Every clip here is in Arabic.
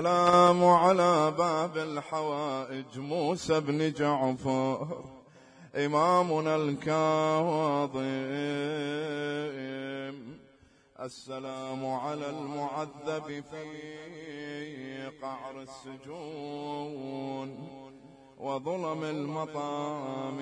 السلام على باب الحوائج موسى بن جعفر إمامنا الكاظم. السلام على المعذب في قعر السجون وظلم المطام.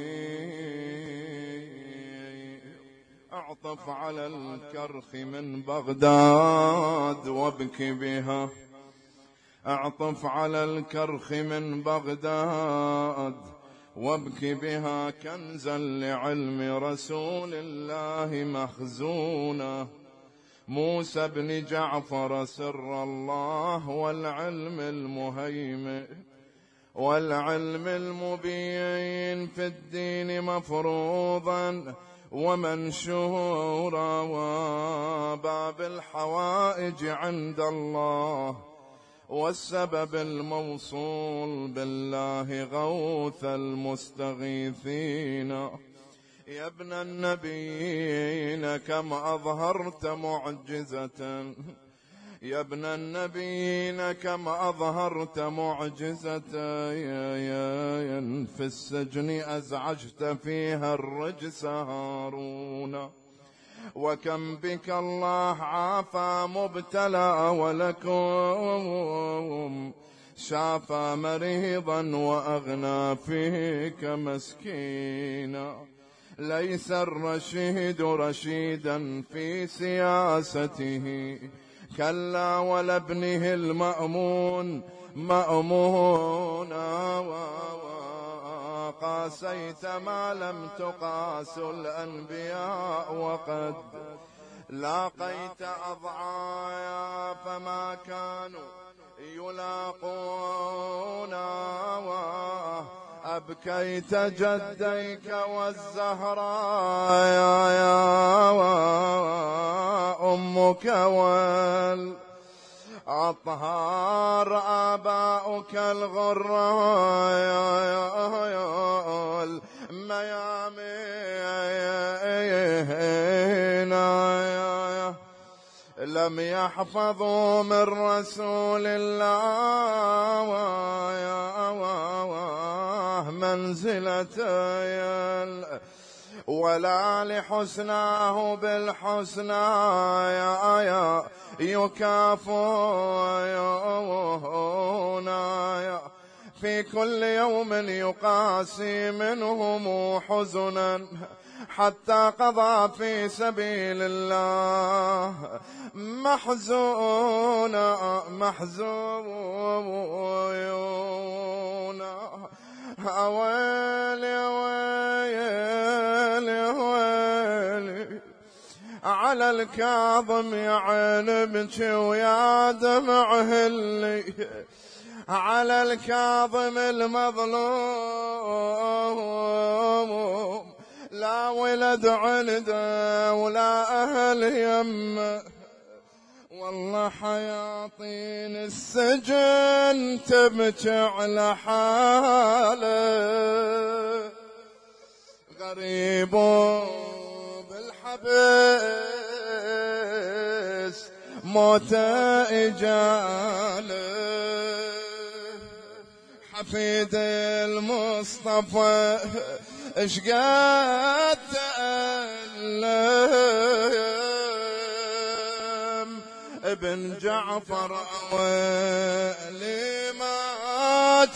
أعطف على الكرخ من بغداد وابكي بها، أعطف على الكرخ من بغداد وابكي بها، كنزا لعلم رسول الله مخزونا. موسى بن جعفر سر الله والعلم المهيمن والعلم المبين في الدين مفروضا ومنشورا، وباب الحوائج عند الله والسبب الموصول بالله غوث المستغيثين. يا ابن النبيين كم أظهرت معجزة، يا ابن النبيين كم أظهرت معجزة، في السجن أزعجت فيها الرجس هارون. وكم بك الله عافى مبتلى ولكم شافى مريضا وأغنى فيك مسكينا. ليس الرشيد رشيدا في سياسته، كلا ولا ابنه المأمون مأمونا. قاسيت ما لم تقاس الأنبياء وقد لاقيت أضعايا فما كانوا يلاقونا. أبكيت جديك والزهراء يا أمك والأطهار آباؤك الغراء الميامين لم يحفظوا من رسول الله منزلتي ولا لحسناه بالحسنى يكافون. في كل يوم يقاسي منهم حزنا حتى قضى في سبيل الله محزونا ويلي ويلي ويلي على الكاظم يا عين بكي ويا دمع هلي، على الكاظم المظلوم لا ولد عنده ولا أهل يمه. والله حياطين السجن تبكي على حاله، غريب بالحبس موت إجاله. حفيد المصطفى اشقد تألم، ابن جعفر أولي مات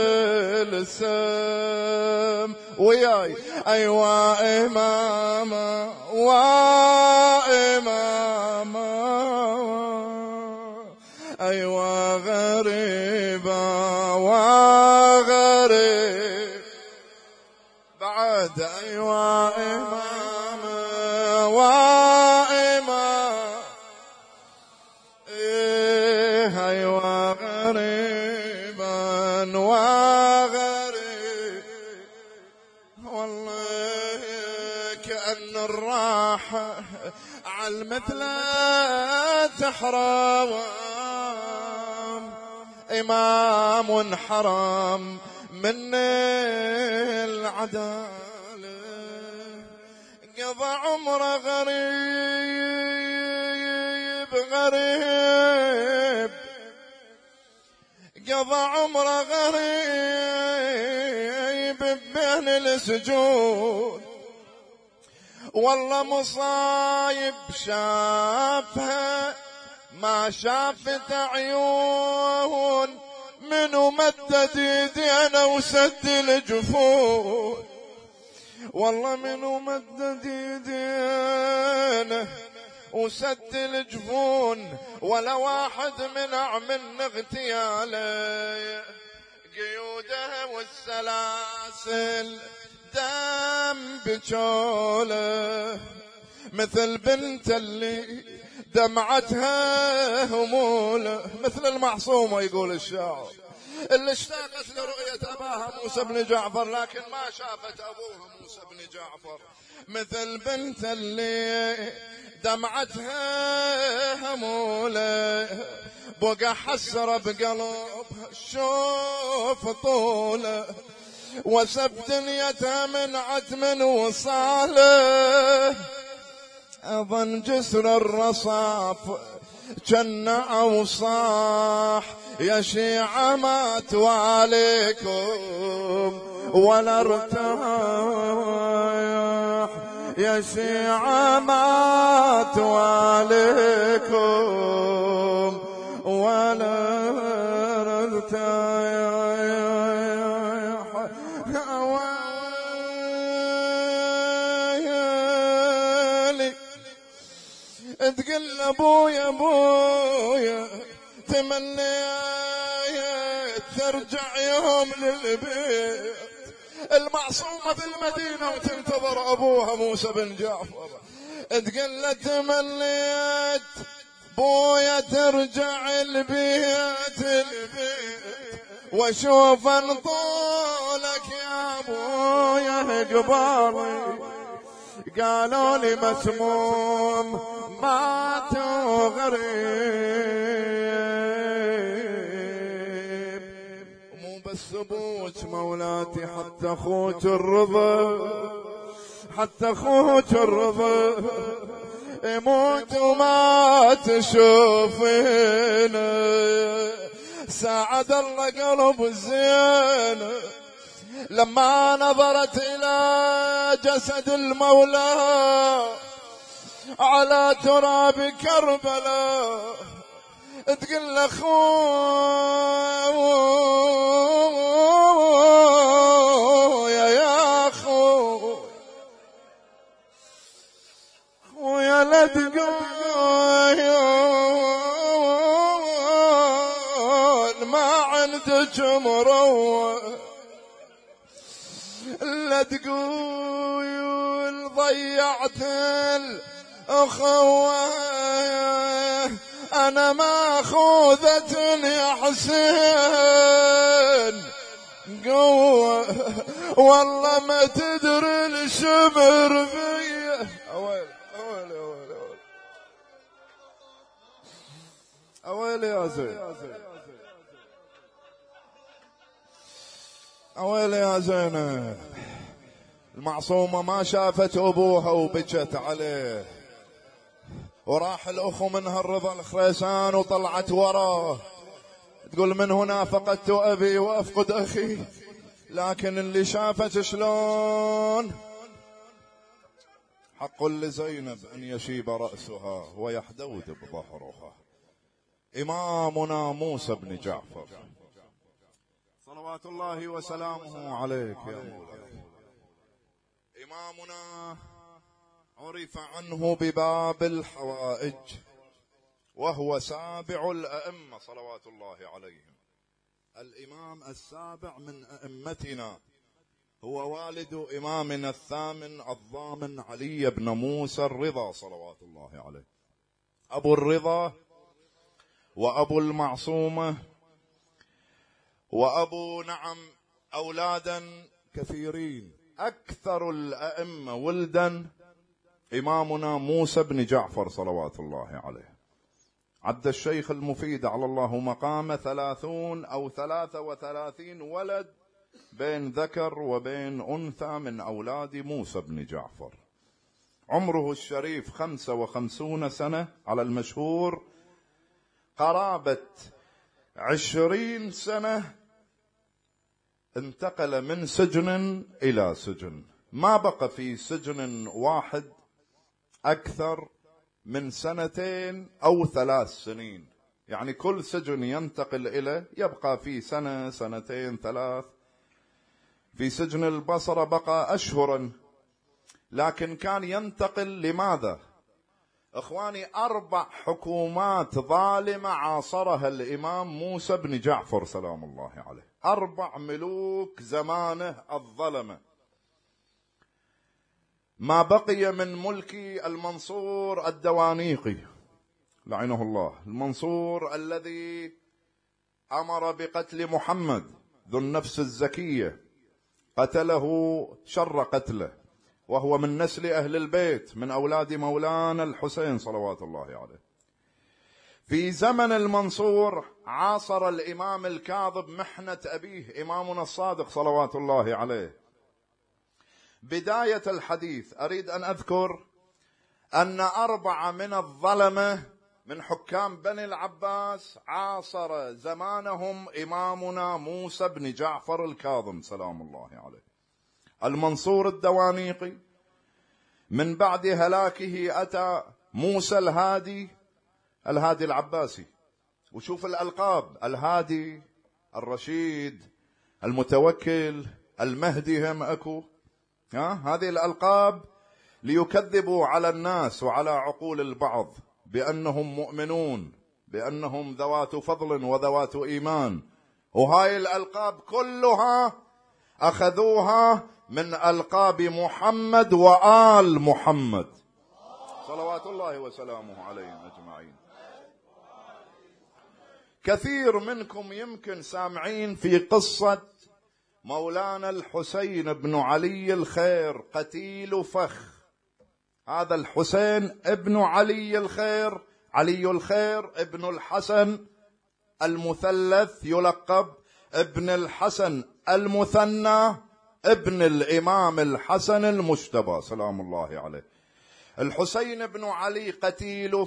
بالسم وياي. أيوا إماما وإماما، أيوا غريبا وغريب بعد. أيوا إماما وإماما، أيوا غريبا وغريب. والله كأن الراحة عالمثل تحرم، إمام حرام من العدالة، قضى عمره غريب غريب قضى عمره غريب بين السجون، والله مصايب شافها ما شافت عيون، منو مدد يدينا وسد الجفون، والله منو مدد يدينا وسد الجفون، ولا واحد منع من اغتياله، قيوده والسلاسل دم بجوله، مثل بنت اللي دمعتها هموله، مثل المعصومة يقول الشاعر اللي اشتاقت لرؤية أباها موسى بن جعفر لكن ما شافت أبوها موسى بن جعفر، مثل بنت اللي دمعتها هموله، بقى حسرة بقلبها شوف طوله، وسب دنيتها من عتم وصاله، أظن جسر الرصاف جنع وصاح، يا شيعة ما تواليكم ولا ارتاح، يا شيعة ما تواليكم ولا ارتاح. تقل ابويا ابويا تمنيت ترجع يوم للبيت، المعصومة في المدينة وتنتظر ابوها موسى بن جعفر، تقل تمنيت بويا ترجع البيت واشوف انطولك يا ابويا قبالي، قالوا لي مسموم مات غريب، مو بس ابوك مولاتي حتى اخوك الرضا، حتى اخوك الرضا يموت وما تشوفينه، ساعد الله قلب الزين لما نظرت إلى جسد المولى على تراب كربلاء، تقول أخويا يا أخويا لا تقول ما عندك مروة، لا تقول ضيعت الأخوة، أنا ماخوذة يا حسين قوة، والله ما تدري الشبر فيا. أويلي يا زين، أويلي يا زينب، المعصومة ما شافت أبوها وبكت عليه، وراح الأخو منها الرضا الخريسان وطلعت وراه، تقول من هنا فقدت أبي وأفقد أخي، لكن اللي شافت شلون حق لزينب أن يشيب رأسها ويحدود بظهرها. إمامنا موسى بن جعفر صلوات الله وسلامه عليك يا مولاي، إمامنا عرف عنه بباب الحوائج، وهو سابع الأئمة صلوات الله عليهم، الإمام السابع من أئمتنا، هو والد إمامنا الثامن الضامن علي بن موسى الرضا صلوات الله عليه، أبو الرضا وأبو المعصومة وأبو نعم أولادا كثيرين، أكثر الأئمة ولدا إمامنا موسى بن جعفر صلوات الله عليه. عد الشيخ المفيد على الله مقام 30 أو 33 ولد بين ذكر وبين أنثى من أولاد موسى بن جعفر. عمره الشريف 55 سنة على المشهور، قرابة 20 سنة انتقل من سجن إلى سجن، ما بقى في سجن واحد أكثر من 2 أو 3 سنين، يعني كل سجن ينتقل إليه يبقى فيه 1 2 3. في سجن البصرة بقى أشهرا، لكن كان ينتقل. لماذا؟ إخواني، 4 حكومات ظالمة عاصرها الإمام موسى بن جعفر سلام الله عليه، 4 ملوك زمانه الظلمة. ما بقي من ملك المنصور الدوانيقي لعنه الله، المنصور الذي أمر بقتل محمد ذو النفس الزكية، قتله شر قتله، وهو من نسل أهل البيت من أولاد مولانا الحسين صلوات الله عليه. في زمن المنصور عاصر الإمام الكاظم محنة أبيه إمامنا الصادق صلوات الله عليه. بداية الحديث أريد أن أذكر أن 4 من الظلمة من حكام بني العباس عاصر زمانهم إمامنا موسى بن جعفر الكاظم سلام الله عليه. المنصور الدوانيقي، من بعد هلاكه أتى موسى الهادي العباسي. وشوف الألقاب: الهادي، الرشيد، المتوكل، المهدي، هم أكو هذه الألقاب ليكذبوا على الناس وعلى عقول البعض بأنهم مؤمنون، بأنهم ذوات فضل وذوات إيمان. وهاي الألقاب كلها أخذوها من ألقاب محمد وآل محمد صلوات الله وسلامه عليهم أجمعين. كثير منكم يمكن سامعين في قصة مولانا الحسين بن علي الخير قتيل فخ. هذا الحسين ابن علي الخير، علي الخير ابن الحسن المثلث يلقب ابن الحسن المثنى ابن الإمام الحسن المجتبى سلام الله عليه. الحسين بن علي قتيل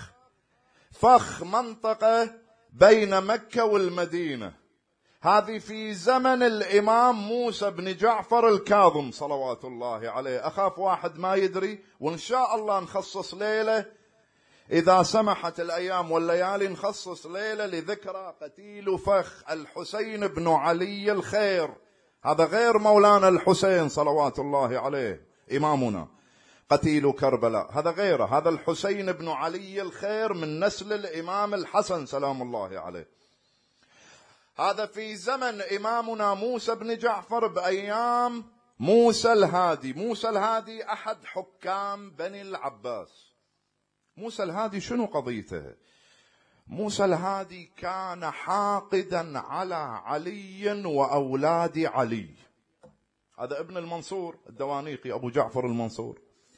فخ منطقة بين مكة والمدينة، هذه في زمن الإمام موسى بن جعفر الكاظم صلوات الله عليه. أخاف واحد ما يدري، وإن شاء الله نخصص ليلة إذا سمحت الأيام والليالي، نخصص ليلة لذكرى قتيل فخ الحسين بن علي الخير. هذا غير مولانا الحسين صلوات الله عليه إمامنا قتيل كربلاء، هذا غيره، هذا الحسين بن علي الخير من نسل الإمام الحسن سلام الله عليه. هذا في زمن إمامنا موسى بن جعفر بأيام موسى الهادي. موسى الهادي أحد حكام بني العباس. موسى الهادي شنو قضيته؟ موسى الهادي كان حاقدا على علي وأولاد علي. هذا ابن المنصور الدوانيقي أبو جعفر المنصور،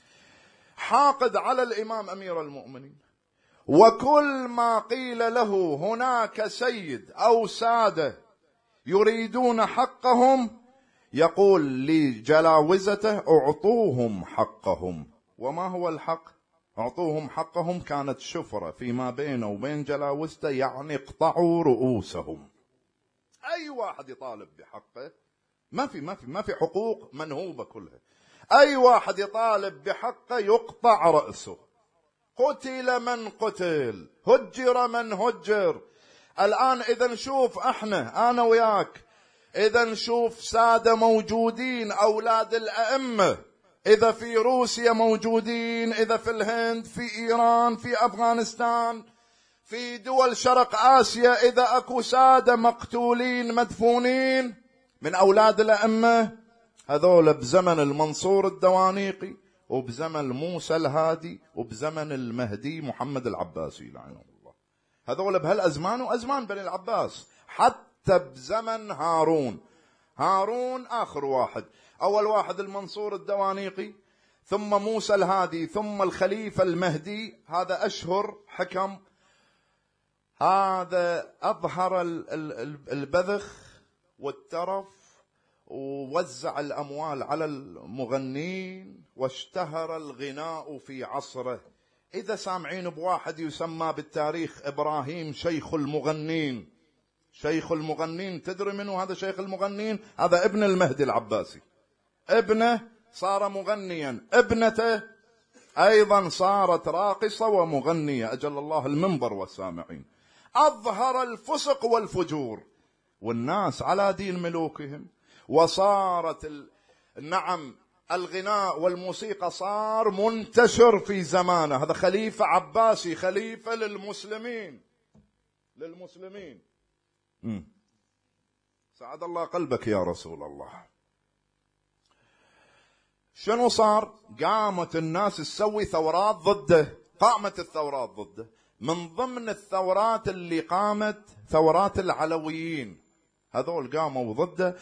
حاقد على الإمام أمير المؤمنين، وكل ما قيل له هناك سيد أو سادة يريدون حقهم يقول لجلاوزته اعطوهم حقهم. وما هو الحق؟ اعطوهم حقهم كانت شفرة فيما بينه وبين جلاوزته، يعني اقطعوا رؤوسهم. أي واحد يطالب بحقه، ما في حقوق منهوبة كلها، أي واحد يطالب بحقه يقطع رأسه. قتل من قتل، هجر من هجر. الآن إذا نشوف احنا أنا وياك، إذا نشوف سادة موجودين أولاد الأئمة، إذا في روسيا موجودين، إذا في الهند، في إيران، في أفغانستان، في دول شرق آسيا، إذا أكو سادة مقتولين مدفونين من أولاد الأئمة، هذول بزمن المنصور الدوانيقي وبزمن موسى الهادي وبزمن المهدي محمد العباسي لعنه الله. هذول بهالأزمان وأزمان بني العباس، حتى بزمن هارون آخر واحد. أول واحد المنصور الدوانيقي، ثم موسى الهادي، ثم الخليفة المهدي. هذا أشهر حكم، هذا أظهر البذخ والترف ووزع الأموال على المغنين، واشتهر الغناء في عصره. إذا سامعين بواحد يسمى بالتاريخ إبراهيم شيخ المغنين، شيخ المغنين، تدري منه هذا شيخ المغنين؟ هذا ابن المهدي العباسي، ابنه صار مغنيا، ابنته أيضا صارت راقصة ومغنية، أجل الله المنبر والسامعين. أظهر الفسق والفجور والناس على دين ملوكهم، وصارت نعم الغناء والموسيقى صار منتشر في زمانه. هذا خليفة عباسي، خليفة للمسلمين. سعد الله قلبك يا رسول الله. شنو صار؟ قامت الناس تسوي ثورات ضده، قامت الثورات ضده. من ضمن الثورات اللي قامت ثورات العلويين، هذول قاموا ضده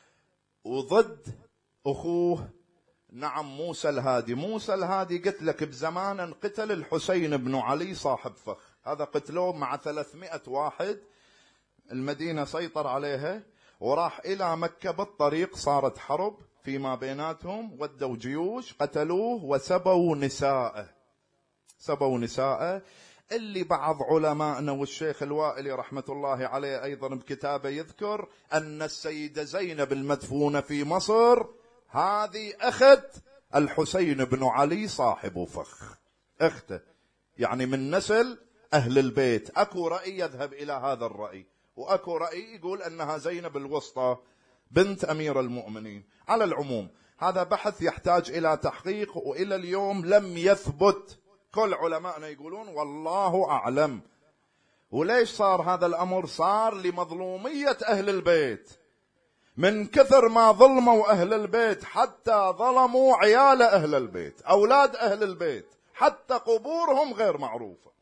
وضد أخوه نعم موسى الهادي. موسى الهادي قلت لك بزمان انقتل الحسين بن علي صاحب فخ، هذا قتلوه مع 300 واحد، المدينة سيطر عليها وراح إلى مكة بالطريق، صارت حرب فيما بيناتهم، ودوا جيوش قتلوه وسبوا نساءه. سبوا نساءه اللي بعض علماءنا والشيخ الوائلي رحمة الله عليه أيضا بكتابه يذكر أن السيدة زينب المدفونة في مصر هذه أخت الحسين بن علي صاحب فخ، أخته، يعني من نسل أهل البيت. أكو رأي يذهب إلى هذا الرأي، وأكو رأي يقول أنها زينب الوسطى بنت أمير المؤمنين. على العموم هذا بحث يحتاج إلى تحقيق، وإلى اليوم لم يثبت. كل علماءنا يقولون والله أعلم. وليش صار هذا الأمر؟ صار لمظلومية أهل البيت، من كثر ما ظلموا أهل البيت حتى ظلموا عيال أهل البيت، أولاد أهل البيت، حتى قبورهم غير معروفة،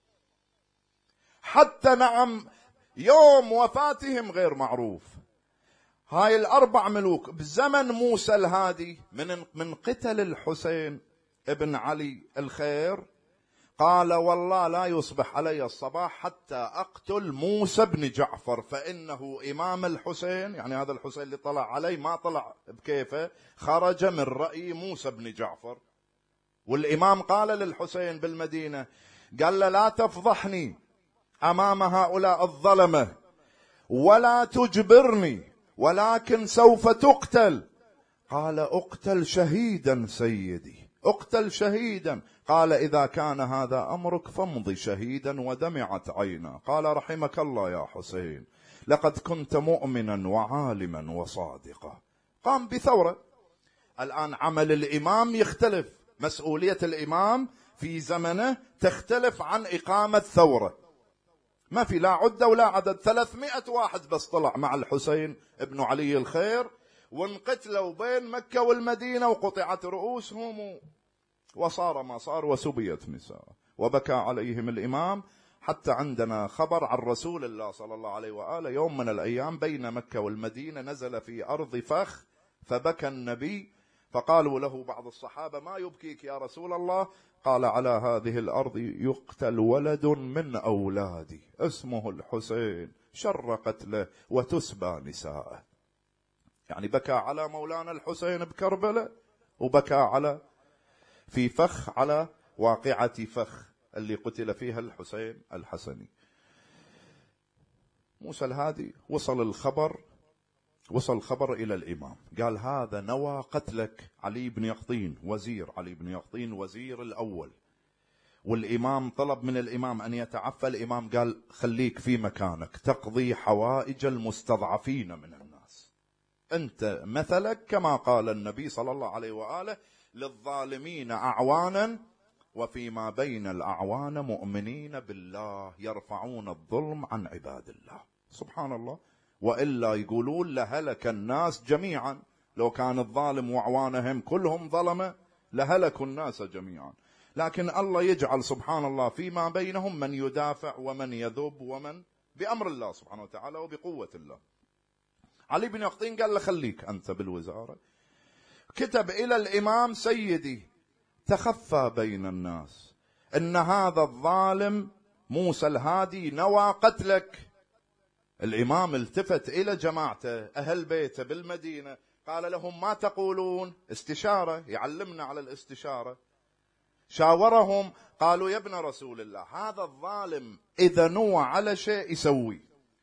حتى نعم يوم وفاتهم غير معروف. هاي الأربع ملوك بزمن موسى الهادي من قتل الحسين ابن علي الخير، قال والله لا يصبح علي الصباح حتى أقتل موسى بن جعفر، فإنه إمام الحسين، يعني هذا الحسين اللي طلع علي ما طلع بكيفه، خرج من رأي موسى بن جعفر. والإمام قال للحسين بالمدينة، قال له لا تفضحني أمام هؤلاء الظلمة ولا تجبرني، ولكن سوف تقتل. قال اقتل شهيدا سيدي، اقتل شهيدا. قال إذا كان هذا أمرك فامضي شهيدا. ودمعت عينا. قال رحمك الله يا حسين، لقد كنت مؤمنا وعالما وصادقا. قام بثورة. الآن عمل الإمام يختلف، مسؤولية الإمام في زمنه تختلف عن إقامة ثورة. ما في لا عدة ولا عدد، 300 واحد بس طلع مع الحسين ابن علي الخير، وانقتلوا بين مكة والمدينة وقطعت رؤوسهم، وصار ما صار وسبيت نساء، وبكى عليهم الإمام. حتى عندنا خبر عن رسول الله صلى الله عليه وآله يوم من الأيام بين مكة والمدينة نزل في أرض فخ فبكى النبي، فقالوا له بعض الصحابة ما يبكيك يا رسول الله؟ قال على هذه الأرض يقتل ولد من أولادي اسمه الحسين، شرقت له وتسبى نساءه. يعني بكى على مولانا الحسين بكربلاء، وبكى على في فخ على واقعة فخ اللي قتل فيها الحسين الحسني. موسى الهادي وصل الخبر إلى الإمام، قال هذا نوى قتلك علي بن يقطين، وزير علي بن يقطين وزير الأول. والإمام طلب من الإمام أن يتعفى. الإمام قال خليك في مكانك تقضي حوائج المستضعفين من الناس، أنت مثلك كما قال النبي صلى الله عليه وآله للظالمين أعوانا وفيما بين الأعوان مؤمنين بالله يرفعون الظلم عن عباد الله. سبحان الله. وإلا يقولون لهلك الناس جميعا، لو كان الظالم وأعوانهم كلهم ظلمة لهلكوا الناس جميعا. لكن الله يجعل سبحان الله فيما بينهم من يدافع ومن يذب ومن بأمر الله سبحانه وتعالى وبقوة الله. علي بن يقطين قال له خليك أنت بالوزارة. كتب إلى الإمام سيدي تخفى بين الناس إن هذا الظالم موسى الهادي نوى قتلك. الإمام التفت إلى جماعته أهل بيته بالمدينة، قال لهم ما تقولون؟ استشارة، يعلمنا على الاستشارة. شاورهم، قالوا يا ابن رسول الله هذا الظالم إذا نوى على شيء يسوي،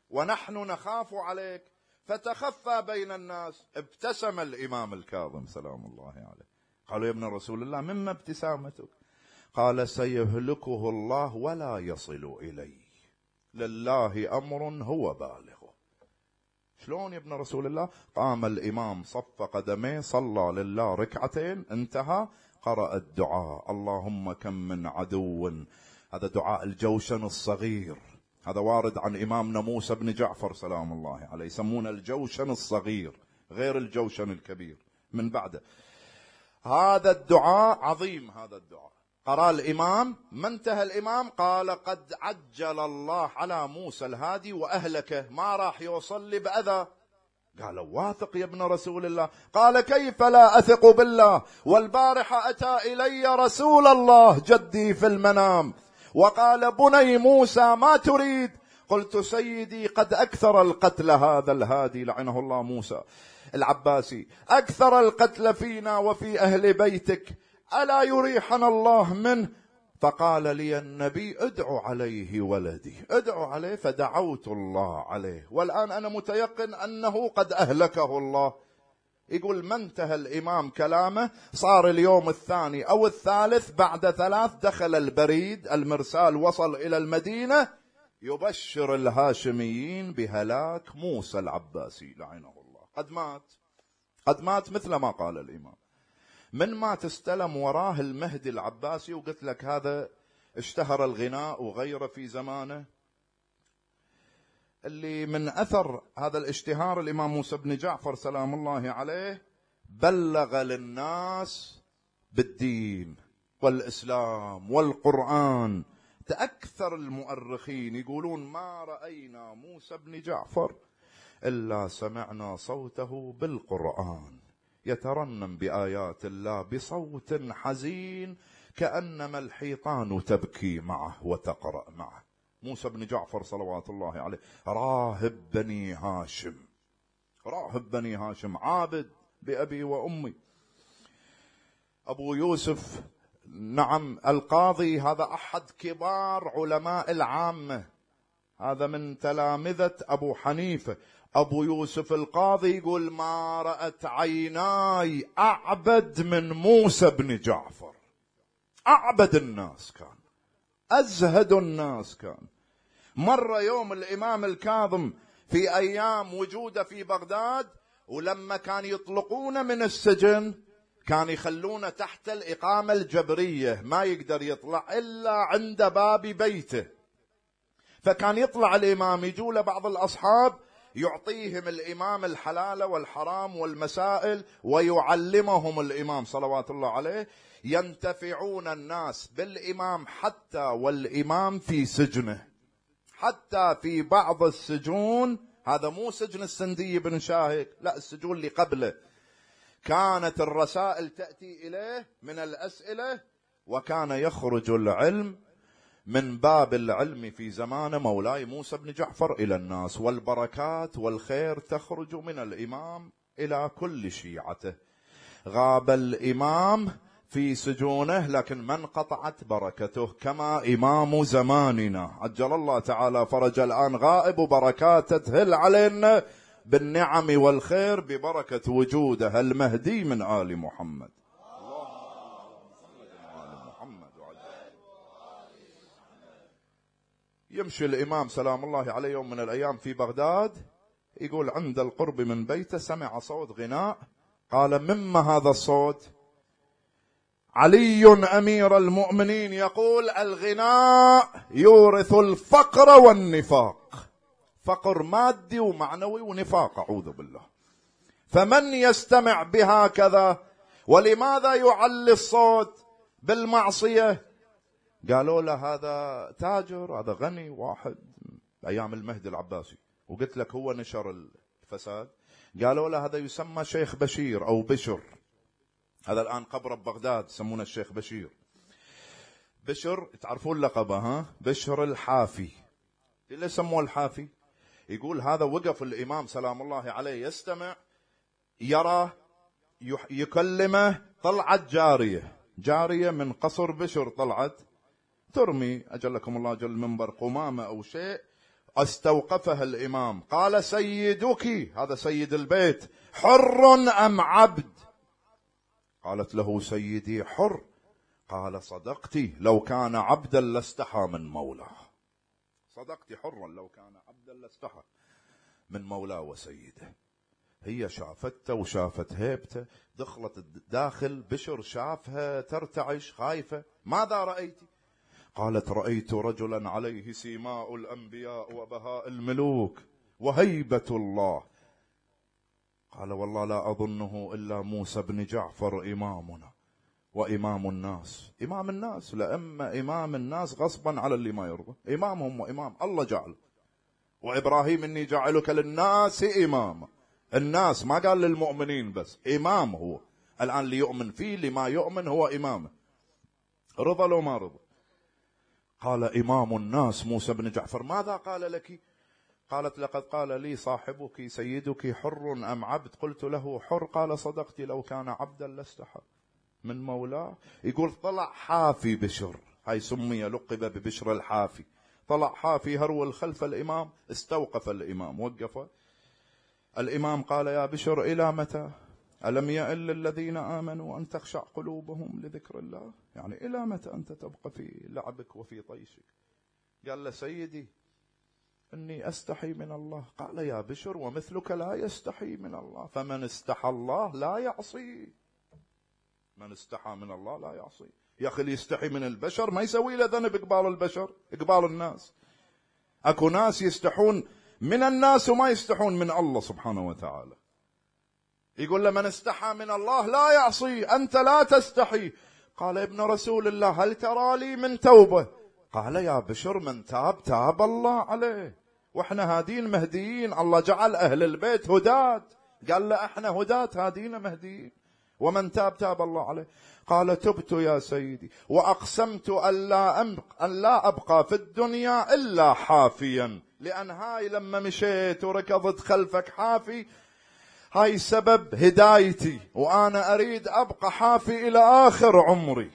ونحن نخاف عليك، فتخفى بين الناس. ابتسم الإمام الكاظم سلام الله عليه. قالوا يا ابن رسول الله مما ابتسامتك؟ قال سيهلكه الله ولا يصل إليه، لله أمر هو بالغه. شلون يا ابن رسول الله؟ قام الإمام صف قدميه، صلى لله ركعتين، انتهى، قرأ الدعاء اللهم كم من عدو. هذا دعاء الجوشن الصغير، هذا وارد عن إمامنا موسى بن جعفر سلام الله عليه، يسمونه الجوشن الصغير غير الجوشن الكبير من بعده. هذا الدعاء عظيم، هذا الدعاء قرأ الإمام. ما انتهى الإمام قال قد عجل الله على موسى الهادي وأهلكه، ما راح يوصل لي بأذى. قالوا واثق يا ابن رسول الله؟ قال كيف لا أثق بالله، والبارحة أتى إلي رسول الله جدي في المنام وقال بني موسى ما تريد؟ قلت سيدي قد أكثر القتل هذا الهادي لعنه الله موسى العباسي، أكثر القتل فينا وفي أهل بيتك، ألا يريحنا الله منه؟ فقال لي النبي ادعو عليه ولدي، ادعو عليه. فدعوت الله عليه، والآن أنا متيقن أنه قد أهلكه الله. يقول ما انتهى الإمام كلامه، صار اليوم الثاني أو الثالث، بعد 3 دخل البريد المرسال، وصل إلى المدينة يبشر الهاشميين بهلاك موسى العباسي لعنه الله. قد مات مثل ما قال الإمام. من ما تستلم وراه المهدي العباسي، وقلت لك هذا اشتهر الغناء وغيره في زمانه. اللي من أثر هذا الاشتهار الإمام موسى بن جعفر سلام الله عليه بلغ للناس بالدين والإسلام والقرآن. تأكثر المؤرخين يقولون ما رأينا موسى بن جعفر إلا سمعنا صوته بالقرآن يترنم بآيات الله بصوت حزين كأنما الحيطان تبكي معه وتقرأ معه. موسى بن جعفر صلوات الله عليه راهب بني هاشم، راهب بني هاشم، عابد بأبي وأمي. أبو يوسف نعم القاضي، هذا أحد كبار علماء العامة، هذا من تلامذة أبو حنيفة. أبو يوسف القاضي يقول ما رأت عيناي أعبد من موسى بن جعفر. أعبد الناس كان، أزهد الناس كان. مر يوم الإمام الكاظم في أيام وجوده في بغداد، ولما كان يطلقون من السجن كان يخلونه تحت الإقامة الجبرية، ما يقدر يطلع إلا عند باب بيته. فكان يطلع الإمام، يجوا بعض الأصحاب يعطيهم الإمام الحلال والحرام والمسائل ويعلمهم الإمام صلوات الله عليه. ينتفعون الناس بالإمام حتى والإمام في سجنه، حتى في بعض السجون، هذا مو سجن السندي بن شاهق، لا السجون اللي قبله، كانت الرسائل تأتي إليه من الأسئلة، وكان يخرج العلم من باب العلم في زمان مولاي موسى بن جعفر إلى الناس، والبركات والخير تخرج من الإمام إلى كل شيعته. غاب الإمام في سجونه لكن ما انقطعت بركته، كما إمام زماننا عجل الله تعالى فرج الآن غائب، وبركاته تهل علينا بالنعم والخير ببركة وجوده المهدي من آل محمد. يمشي الإمام سلام الله عليه يوم من الأيام في بغداد، يقول عند القرب من بيته سمع صوت غناء، قال مما هذا الصوت؟ علي أمير المؤمنين يقول الغناء يورث الفقر والنفاق، فقر مادي ومعنوي ونفاق أعوذ بالله، فمن يستمع بهكذا؟ ولماذا يعلي الصوت بالمعصية؟ قالوا له هذا تاجر، هذا غني واحد أيام المهدي العباسي، وقلت لك هو نشر الفساد. قالوا له هذا يسمى شيخ بشير أو بشر، هذا الآن قبر ببغداد يسمونه الشيخ بشير. بشر تعرفون لقبه ها؟ بشر الحافي. ليش سموه الحافي؟ يقول هذا وقف الإمام سلام الله عليه يستمع، يرى يكلمه، طلعت جارية من قصر بشر، طلعت ترمي أجلكم الله جل منبر قمامة أو شيء، استوقفها الإمام، قال سيدك، هذا سيد البيت، حر أم عبد؟ قالت له سيدي حر. قال صدقتي، لو كان عبدا لاستحى من مولاه. صدقتي، حرا لو كان عبدا لاستحى من مولاه وسيده. هي شافته وشافت هيبته، دخلت داخل، بشر شافها ترتعش خايفة. ماذا رأيت؟ قالت رأيت رجلا عليه سيماء الأنبياء وبهاء الملوك وهيبة الله. قال والله لا أظنه إلا موسى بن جعفر إمامنا وإمام الناس. إمام الناس، لأما إمام الناس غصبا على اللي ما يرضى، إمامهم وإمام الله جعل. وإبراهيم إني جعلك للناس إماما، الناس ما قال للمؤمنين بس، إمام هو الآن، اللي يؤمن فيه اللي ما يؤمن هو إمامه، رضى لو ما رضى. قال إمام الناس موسى بن جعفر، ماذا قال لك؟ قالت لقد قال لي صاحبك سيدك حر أم عبد؟ قلت له حر. قال صدقت، لو كان عبدا لاستحى من مولاه. يقول طلع حافي بشر، هاي سمي لقب ببشر الحافي، طلع حافي هرول خلف الإمام. استوقف الإمام، وقف الإمام، قال يا بشر إلى متى؟ ألم يئن للذين آمنوا أن تخشع قلوبهم لذكر الله؟ يعني إلى متى أنت تبقى في لعبك وفي طيشك؟ قال له سيدي إني أستحي من الله. قال يا بشر ومثلك لا يستحي من الله، فمن استحى الله لا يعصي. من استحى من الله لا يعصي. يا أخي اللي يستحي من البشر ما يسوي له ذنب قبال البشر، قبال الناس. أكو ناس يستحون من الناس وما يستحون من الله سبحانه وتعالى. يقول له من استحى من الله لا يعصي، أنت لا تستحي. قال ابن رسول الله هل ترى لي من توبة؟ قال يا بشر من تاب تاب الله عليه، واحنا هادين مهديين، الله جعل أهل البيت هداة، قال له احنا هداة هادين مهديين، ومن تاب تاب الله عليه. قال تبت يا سيدي وأقسمت أن لا أبقى في الدنيا إلا حافيا، لأن هاي لما مشيت وركضت خلفك حافي هاي سبب هدايتي، وأنا أريد أبقى حافي إلى آخر عمري.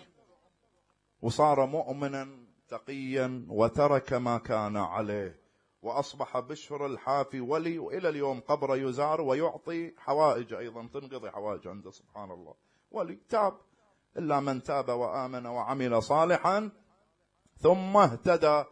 وصار مؤمنا تقيا وترك ما كان عليه، وأصبح بشر الحافي ولي، وإلى اليوم قبره يزار ويعطي حوائج أيضا، تنقضي حوائج عنده سبحان الله. ولي تاب، إلا من تاب وآمن وعمل صالحا ثم اهتدى.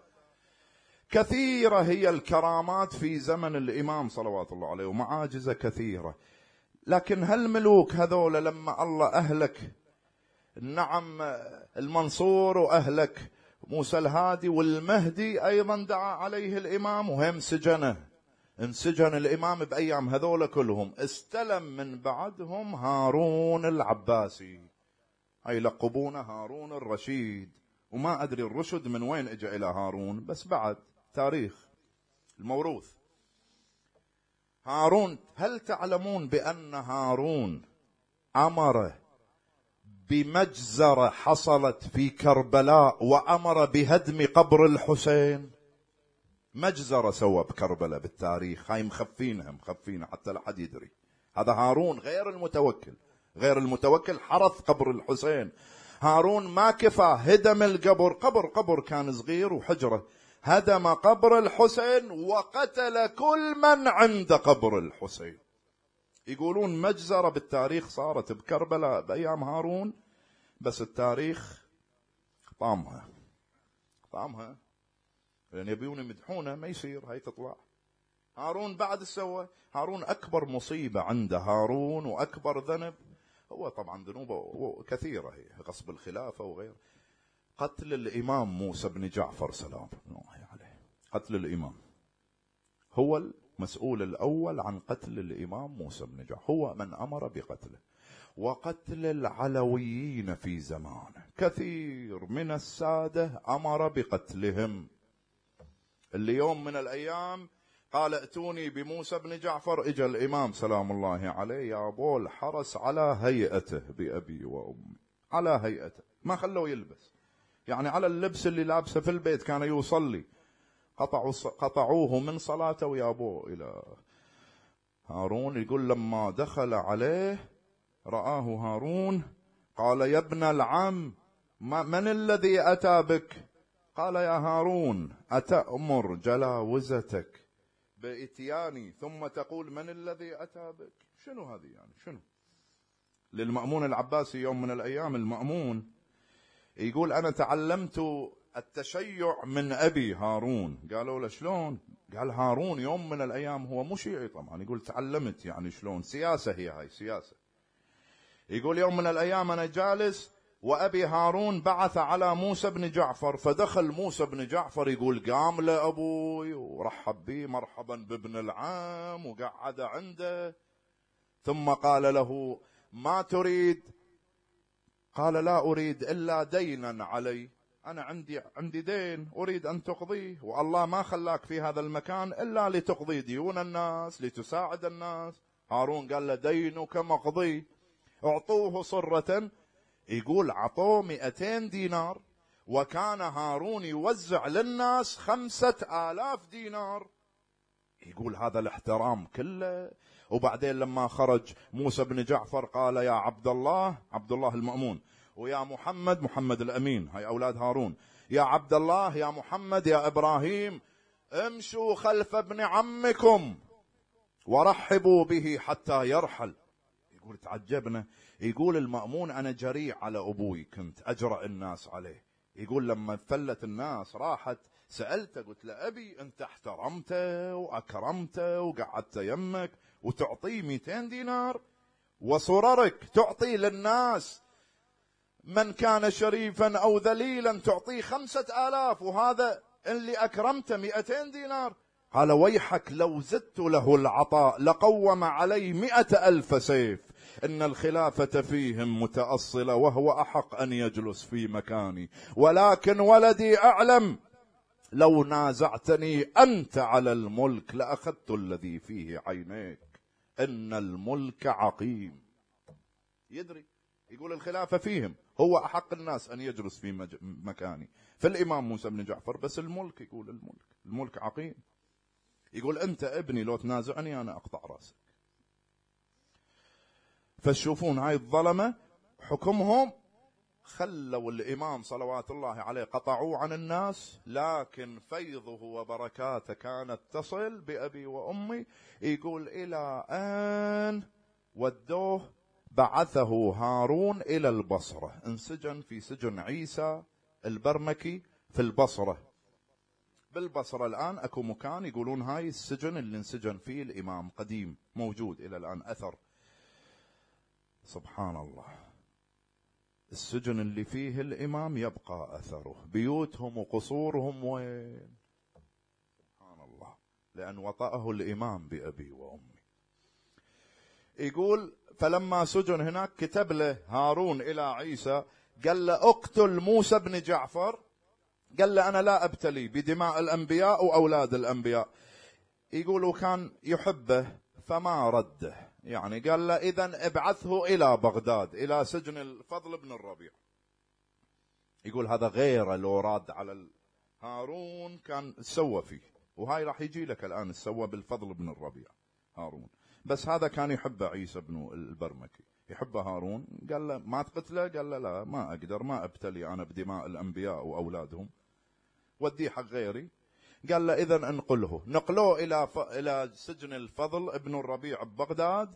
كثيرة هي الكرامات في زمن الإمام صلوات الله عليه، ومعاجزة كثيرة. لكن هالملوك هذول لما الله أهلك نعم المنصور وأهلك موسى الهادي والمهدي، أيضا دعا عليه الإمام وهم سجنه، انسجن الإمام بأيام هذول كلهم. استلم من بعدهم هارون العباسي، أي لقبونه هارون الرشيد، وما أدري الرشد من وين إجا إلى هارون، بس بعد تاريخ الموروث. هارون، هل تعلمون بأن هارون أمر بمجزرة حصلت في كربلاء وأمر بهدم قبر الحسين؟ مجزرة سوى بكربلاء بالتاريخ، هاي مخفينها حتى لا حد يدري. هذا هارون غير المتوكل، غير المتوكل حرث قبر الحسين. هارون ما كفى هدم القبر، قبر كان صغير وحجرة، هدم قبر الحسين وقتل كل من عند قبر الحسين. يقولون مجزرة بالتاريخ صارت بكربلاء بأيام هارون، بس التاريخ طامها لأن يبيون يمدحونه ما يصير، هاي تطلع. هارون بعد سوى، هارون أكبر مصيبة عند هارون وأكبر ذنب، هو طبعا ذنوبه كثيرة، هي غصب الخلافة وغيره، قتل الإمام موسى بن جعفر سلام الله عليه. قتل الإمام، هو المسؤول الأول عن قتل الإمام موسى بن جعفر، هو من أمر بقتله. وقتل العلويين في زمانه، كثير من السادة أمر بقتلهم. اللي يوم من الأيام قال ائتوني بموسى بن جعفر، اجى الإمام سلام الله عليه يا أبو الحرس على هيئته بأبي وأمي، على هيئته، ما خلوه يلبس، يعني على اللبس اللي لابسه في البيت كان يصلي، قطعوه من صلاته ويا أبو إلى هارون. يقول لما دخل عليه رآه هارون قال يا ابن العم من الذي أتى بك؟ قال يا هارون أتأمر جلاوزتك بإتياني ثم تقول من الذي أتى بك؟ شنو هذه يعني شنو؟ للمأمون العباسي يوم من الأيام المأمون يقول أنا تعلمت التشيع من أبي هارون. قالوا له شلون؟ قال هارون يوم من الأيام هو مو شيعي طبعا، يقول تعلمت يعني شلون، سياسة هي هاي سياسة. يقول يوم من الأيام أنا جالس وأبي هارون بعث على موسى بن جعفر، فدخل موسى بن جعفر يقول قام لأبوي ورحب بي مرحبا بابن العام وقعد عنده، ثم قال له ما تريد؟ قال لا أريد إلا دينا علي، أنا عندي دين أريد أن تقضيه، والله ما خلاك في هذا المكان إلا لتقضي ديون الناس لتساعد الناس. هارون قال له دينك مقضي. أعطوه صرة، يقول عطوه 200 دينار، وكان هارون يوزع للناس 5000 دينار. يقول هذا الاحترام كله. وبعدين لما خرج موسى بن جعفر قال يا عبد الله المأمون، ويا محمد الأمين، هاي أولاد هارون، يا عبد الله يا محمد يا إبراهيم امشوا خلف ابن عمكم ورحبوا به حتى يرحل. يقول تعجبنا، يقول المأمون أنا جريء على أبوي، كنت أجرأ الناس عليه. يقول لما فلت الناس راحت سألته قلت له أبي أنت احترمته وأكرمته وقعدت يمك وتعطيه 200 دينار، وصررك تعطي للناس من كان شريفا أو ذليلا تعطيه 5000، وهذا اللي أكرمته 200 دينار. قال ويحك لو زدت له العطاء لقوم علي 100,000 سيف، إن الخلافة فيهم متأصلة وهو أحق أن يجلس في مكاني، ولكن ولدي أعلم لو نازعتني أنت على الملك لأخذت الذي فيه عينيك، إن الملك عقيم. يدري يقول الخلافة فيهم، هو أحق الناس أن يجلس في مكاني، فالإمام موسى بن جعفر، بس الملك يقول الملك عقيم. يقول أنت ابني لو تنازعني أنا أقطع رأسك. فشوفون هاي الظلمة حكمهم، خلوا الإمام صلوات الله عليه قطعوه عن الناس، لكن فيضه وبركاته كانت تصل بأبي وأمي. يقول إلى أن ودوه بعثه هارون إلى البصرة، انسجن في سجن عيسى البرمكي في البصرة. بالبصرة الآن أكو مكان يقولون هاي السجن اللي انسجن فيه الإمام، قديم موجود إلى الآن أثر. سبحان الله، السجن اللي فيه الإمام يبقى أثره، بيوتهم وقصورهم وين؟ سبحان الله، لأن وطأه الإمام بأبي وأمي. يقول فلما سجن هناك كتب له هارون إلى عيسى، قال له اقتل موسى بن جعفر، قال له أنا لا أبتلي بدماء الأنبياء وأولاد الأنبياء. يقولوا كان يحبه فما رده، يعني قال له إذن ابعثه إلى بغداد إلى سجن الفضل بن الربيع. يقول هذا غيره لو راد على هارون كان سوى فيه، وهاي راح يجي لك الآن سوى بالفضل بن الربيع هارون. بس هذا كان يحب عيسى بن البرمكي، يحب هارون. قال له ما تقتله؟ قال له لا ما أقدر، ما أبتلي أنا بدماء الأنبياء وأولادهم، وديه حق غيري. قال له إذن انقله. نقلوه إلى سجن الفضل ابن الربيع ببغداد.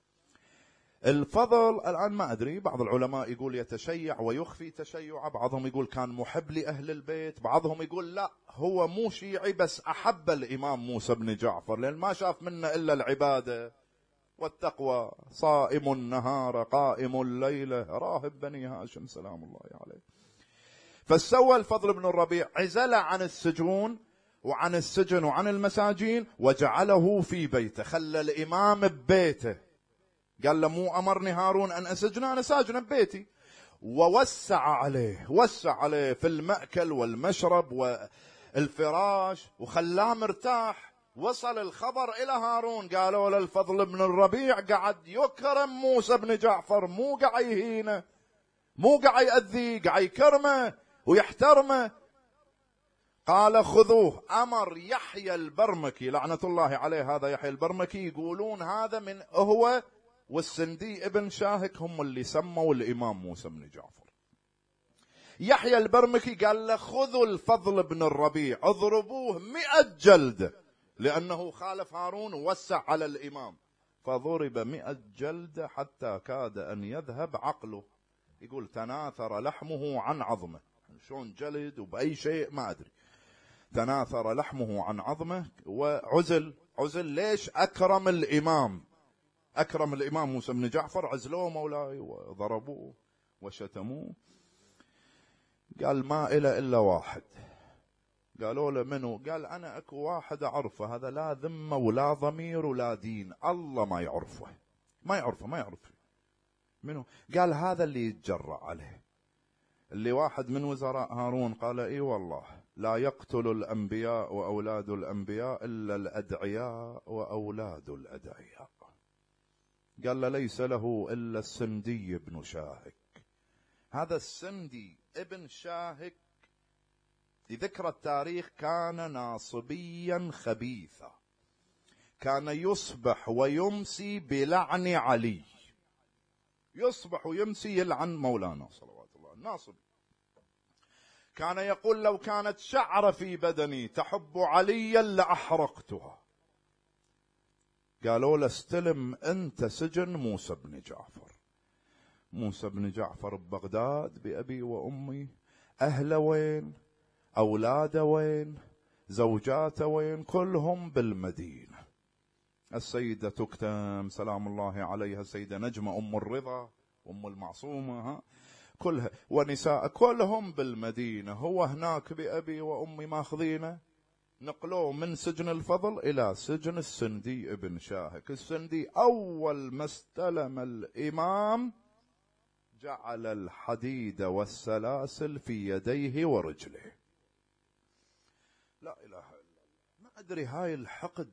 الفضل الآن ما أدري، بعض العلماء يقول يتشيع ويخفي تشيع، بعضهم يقول كان محب لأهل البيت، بعضهم يقول لا هو مو شيعي بس أحب الإمام موسى بن جعفر، لأن ما شاف منه إلا العبادة والتقوى، صائم النهار قائم الليل راهب بني هاشم سلام الله عليه. فسوى الفضل بن الربيع عزل عن السجون وعن السجن وعن المساجين، وجعله في بيته، خلى الإمام ببيته. قال له مو أمرني هارون أن أسجنه، أنا ساجنه ببيتي. ووسع عليه في المأكل والمشرب والفراش، وخلاه مرتاح. وصل الخبر إلى هارون، قالوا له الفضل بن الربيع قاعد يكرم موسى بن جعفر، مو قاعد يهينه، مو قاعد يأذيه، قاعد يكرمه ويحترمه. قال خذوه. أمر يحيى البرمكي لعنة الله عليه، هذا يحيى البرمكي يقولون هذا من هو والسندي ابن شاهك هم اللي سموا الإمام موسى بن جعفر. يحيى البرمكي قال له خذوا الفضل بن الربيع اضربوه 100 جلدة، لأنه خالف هارون ووسع على الإمام، فضرب 100 جلدة حتى كاد أن يذهب عقله. يقول تناثر لحمه عن عظمه، شلون جلد وبأي شيء ما أدري، تناثر لحمه عن عظمه وعزل. عزل ليش؟ أكرم الإمام، أكرم الإمام موسى بن جعفر، عزلوه مولاي وضربوه وشتموه. قال ما إله إلا واحد. قالوا له منو؟ قال أنا أكو واحد أعرفه، هذا لا ذمة ولا ضمير ولا دين، الله ما يعرفه، ما يعرف. منو؟ قال هذا اللي يتجرأ عليه، اللي واحد من وزراء هارون قال اي والله لا يقتل الأنبياء وأولاد الأنبياء إلا الأدعياء وأولاد الأدعياء. قال له ليس له إلا السندي بن شاهك. هذا السندي ابن شاهك لذكر التاريخ كان ناصبيا خبيثا، كان يصبح ويمسي بلعن علي، يصبح ويمسي يلعن مولانا صلوات الله. الناصب كان يقول لو كانت شعرة في بدني تحب عليا لأحرقتها. قالوا له استلم أنت سجن موسى بن جعفر. موسى بن جعفر ببغداد بأبي وأمي، أهله وين؟ أولاده وين؟ زوجاته وين؟ كلهم بالمدينة. السيدة تكتم سلام الله عليها، السيدة نجمة أم الرضا أم المعصومة، كلها ونساء كلهم بالمدينة. هو هناك بأبي وأمي ماخذينه، نقلوه من سجن الفضل إلى سجن السندي ابن شاهك. السندي أول ما استلم الإمام جعل الحديد والسلاسل في يديه ورجله. لا إله إلا الله. ما أدري هاي الحقد،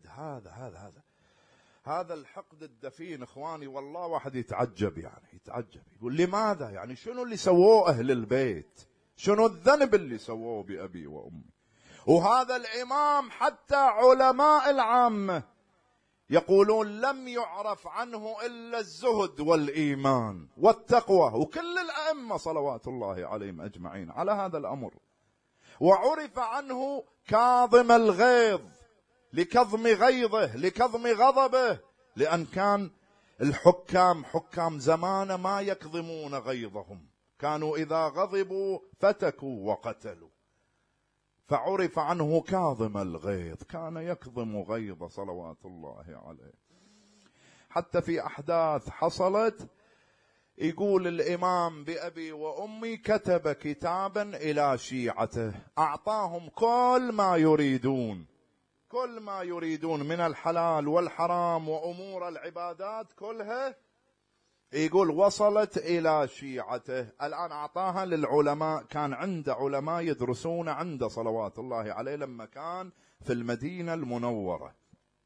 هذا الحقد الدفين إخواني، والله واحد يتعجب، يعني يتعجب يقول لماذا؟ يعني شنو اللي سووه أهل البيت؟ شنو الذنب اللي سووه بأبي وأمي؟ وهذا الإمام حتى علماء العامة يقولون لم يعرف عنه إلا الزهد والإيمان والتقوى، وكل الأئمة صلوات الله عليهم أجمعين على هذا الأمر. وعرف عنه كاظم الغيظ لكظم غيظه لكظم غضبه، لأن كان الحكام حكام زمان ما يكظمون غيظهم، كانوا إذا غضبوا فتكوا وقتلوا، فعرف عنه كاظم الغيظ، كان يكظم غيظ صلوات الله عليه. حتى في أحداث حصلت يقول الإمام بأبي وأمي كتب كتابا إلى شيعته أعطاهم كل ما يريدون، كل ما يريدون من الحلال والحرام وأمور العبادات كلها، يقول وصلت إلى شيعته. الآن أعطاها للعلماء، كان عنده علماء يدرسون عنده صلوات الله عليه لما كان في المدينة المنورة،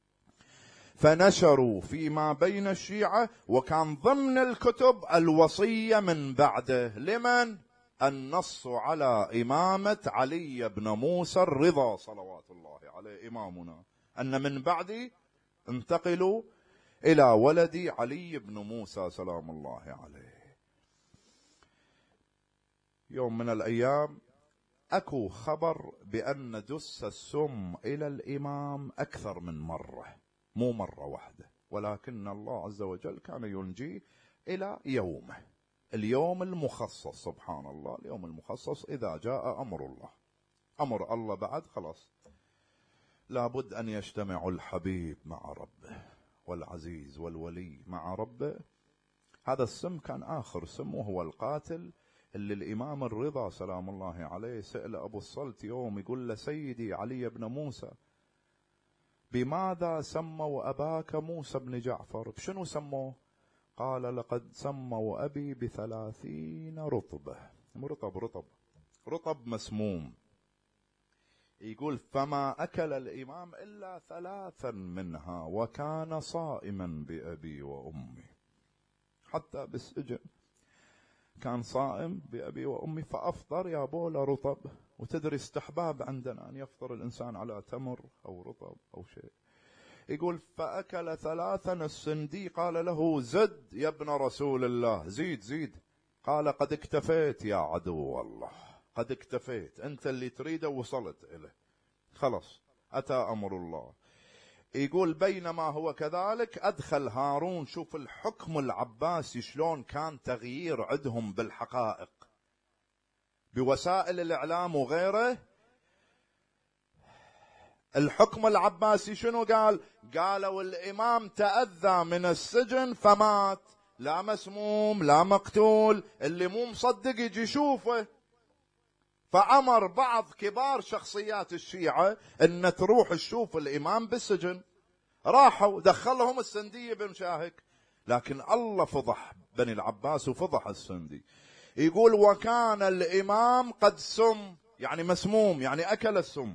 فنشروا فيما بين الشيعة، وكان ضمن الكتب الوصية من بعده لمن؟ النص على إمامة علي بن موسى الرضا صلوات الله عليه إمامنا، أن من بعدي انتقلوا إلى ولدي علي بن موسى سلام الله عليه. يوم من الأيام أكو خبر بأن دس السم إلى الإمام أكثر من مرة، مو مرة واحدة، ولكن الله عز وجل كان ينجيه إلى يومه، اليوم المخصص. سبحان الله، اليوم المخصص إذا جاء أمر الله، أمر الله بعد خلاص لابد أن يجتمع الحبيب مع ربه والعزيز والولي مع ربه. هذا السم كان آخر سم، وهو القاتل اللي الإمام الرضا سلام الله عليه سأل أبو الصلت يوم يقول له سيدي علي بن موسى بماذا سموا أباك موسى بن جعفر؟ بشنو سموه؟ قال لقد سموا أبي ب30 رطبة، رطب مسموم. يقول فما أكل الإمام إلا 3 منها وكان صائما بأبي وأمي، حتى بالسجن كان صائم بأبي وأمي فأفطر يا بولا رطب. وتدري استحباب عندنا أن يفطر الإنسان على تمر أو رطب أو شيء. يقول فأكل 3. السندي قال له زد يا ابن رسول الله، زيد. قال قد اكتفيت يا عدو الله، قد اكتفيت، أنت اللي تريده وصلت إليه، خلص أتى أمر الله. يقول بينما هو كذلك أدخل هارون، شوف الحكم العباسي شلون كان تغيير عندهم بالحقائق بوسائل الإعلام وغيره. الحكم العباسي شنو قال؟ قالوا الإمام تأذى من السجن فمات، لا مسموم لا مقتول، اللي مو مصدق يجي يشوفه. فأمر بعض كبار شخصيات الشيعة أن تروح تشوف الإمام بالسجن، راحوا دخلهم السندي بن شاهك، لكن الله فضح بني العباس وفضح السندي. يقول وكان الإمام قد سم، يعني مسموم، يعني أكل السم.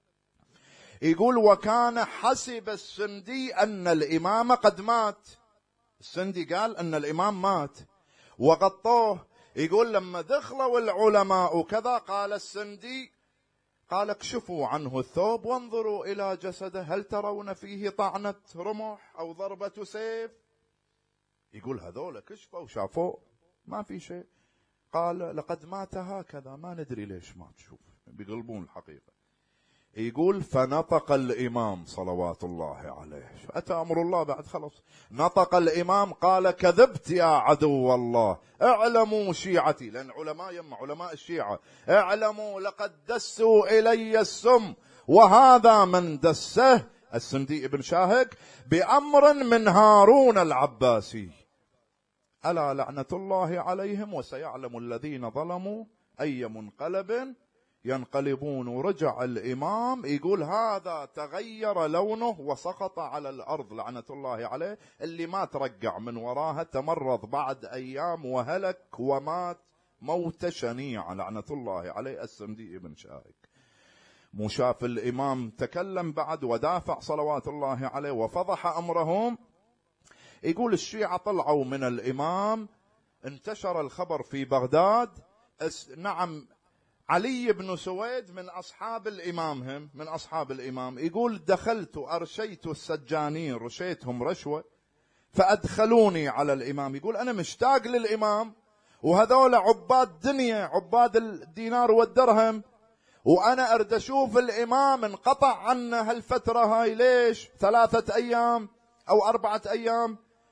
يقول وكان حسب السندي أن الإمام قد مات، السندي قال أن الإمام مات وغطوه. يقول لما دخلوا العلماء وكذا قال السندي، قال اكشفوا عنه الثوب وانظروا إلى جسده، هل ترون فيه طعنة رمح أو ضربة سيف؟ يقول هذول كشفوا وشافوه ما في شيء. قال لقد مات هكذا، ما ندري ليش مات، شوف بيقلبون الحقيقة. يقول فنطق الإمام صلوات الله عليه، أتى أمر الله بعد خلص، نطق الإمام قال كذبت يا عدو الله، اعلموا شيعتي، لأن علماء يم علماء الشيعة، اعلموا لقد دسوا إلي السم وهذا من دسه السندي بن شاهك بأمر من هارون العباسي، ألا لعنة الله عليهم وسيعلم الذين ظلموا أي منقلب ينقلبون. ورجع الإمام يقول هذا تغير لونه وسقط على الأرض لعنة الله عليه، اللي ما ترقع من وراها تمرض بعد أيام وهلك ومات موت شنيع لعنة الله عليه السندي بن شاهك. مو شاف الإمام تكلم بعد ودافع صلوات الله عليه وفضح أمرهم. يقول الشيعة طلعوا من الإمام، انتشر الخبر في بغداد. نعم علي بن سويد من أصحاب الإمام، من أصحاب الإمام، يقول دخلت أرشيت السجانين، رشيتهم رشوة فأدخلوني على الإمام. يقول أنا مشتاق للإمام وهذول عباد دنيا، عباد الدينار والدرهم، وأنا أرد أشوف الإمام، انقطع عنا هالفترة هاي ليش 3 أيام أو 4 أيام.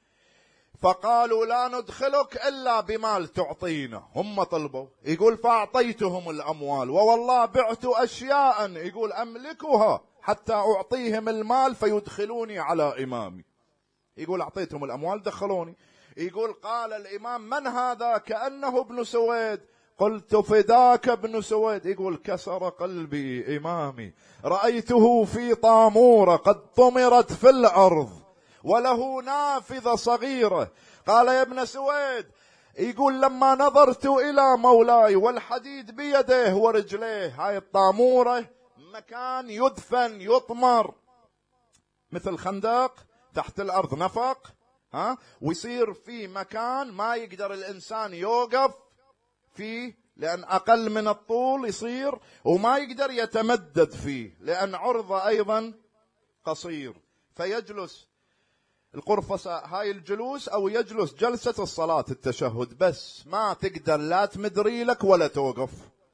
فقالوا لا ندخلك إلا بمال تعطينا، هم طلبوا. يقول فأعطيتهم الأموال ووالله بعت أشياء يقول أملكها حتى أعطيهم المال فيدخلوني على إمامي. يقول أعطيتهم الأموال دخلوني. يقول قال الإمام من هذا؟ كأنه ابن سويد. قلت فداك ابن سويد. يقول كسر قلبي إمامي، رأيته في طامورة قد طمرت في الأرض وله نافذة صغيرة. قال يا ابن سويد، يقول لما نظرت إلى مولاي والحديد بيده ورجليه، هاي الطامورة مكان يدفن يطمر مثل خندق تحت الأرض نفق، ويصير في مكان ما يقدر الإنسان يوقف فيه لأن أقل من الطول يصير، وما يقدر يتمدد فيه لأن عرضه أيضا قصير، فيجلس القرفصة هاي الجلوس أو يجلس جلسة الصلاة التشهد بس، ما تقدر لا تمدري لك ولا توقف،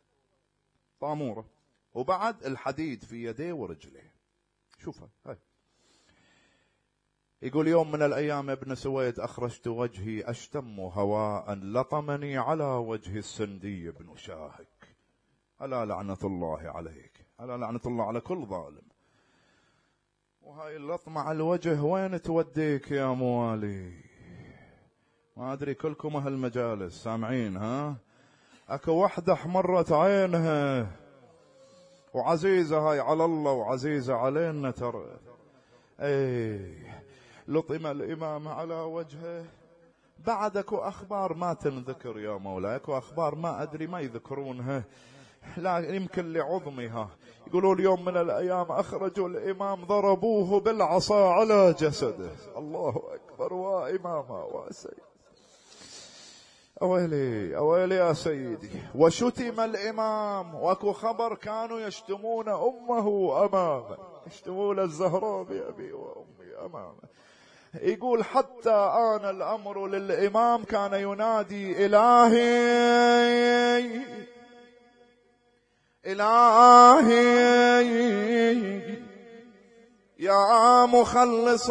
طامورة وبعد الحديد في يديه ورجليه. شوفها هاي. يقول يوم من الأيام ابن سويد أخرجت وجهي أشتم هواء لطمني على وجه السندي بن شاهك، ألا لعنة الله عليك، ألا لعنة الله على كل ظالم. وهاي اللطمة على الوجه وين توديك يا موالي؟ ما أدري كلكم أهل المجالس سامعين، أكو وحدة احمرت عينها وعزيزة هاي على الله وعزيزة علينا ترى. لطم الإمام على وجهه. بعدك أخبار ما تنذكر يا مولاي، أكو أخبار ما أدري ما يذكرونها، لا يمكن لعظمها. يقولون اليوم من الأيام أخرجوا الإمام ضربوه بالعصا على جسده. الله أكبر وإماما وسيد. أويلي أويلي يا سيدي. وشتم الإمام، وأكو خبر كانوا يشتمون أمه أمامه، يشتمون الزهراء بأبي وأمي أمامه. يقول حتى آن الأمر للإمام كان ينادي إلهي إلهي يا مخلص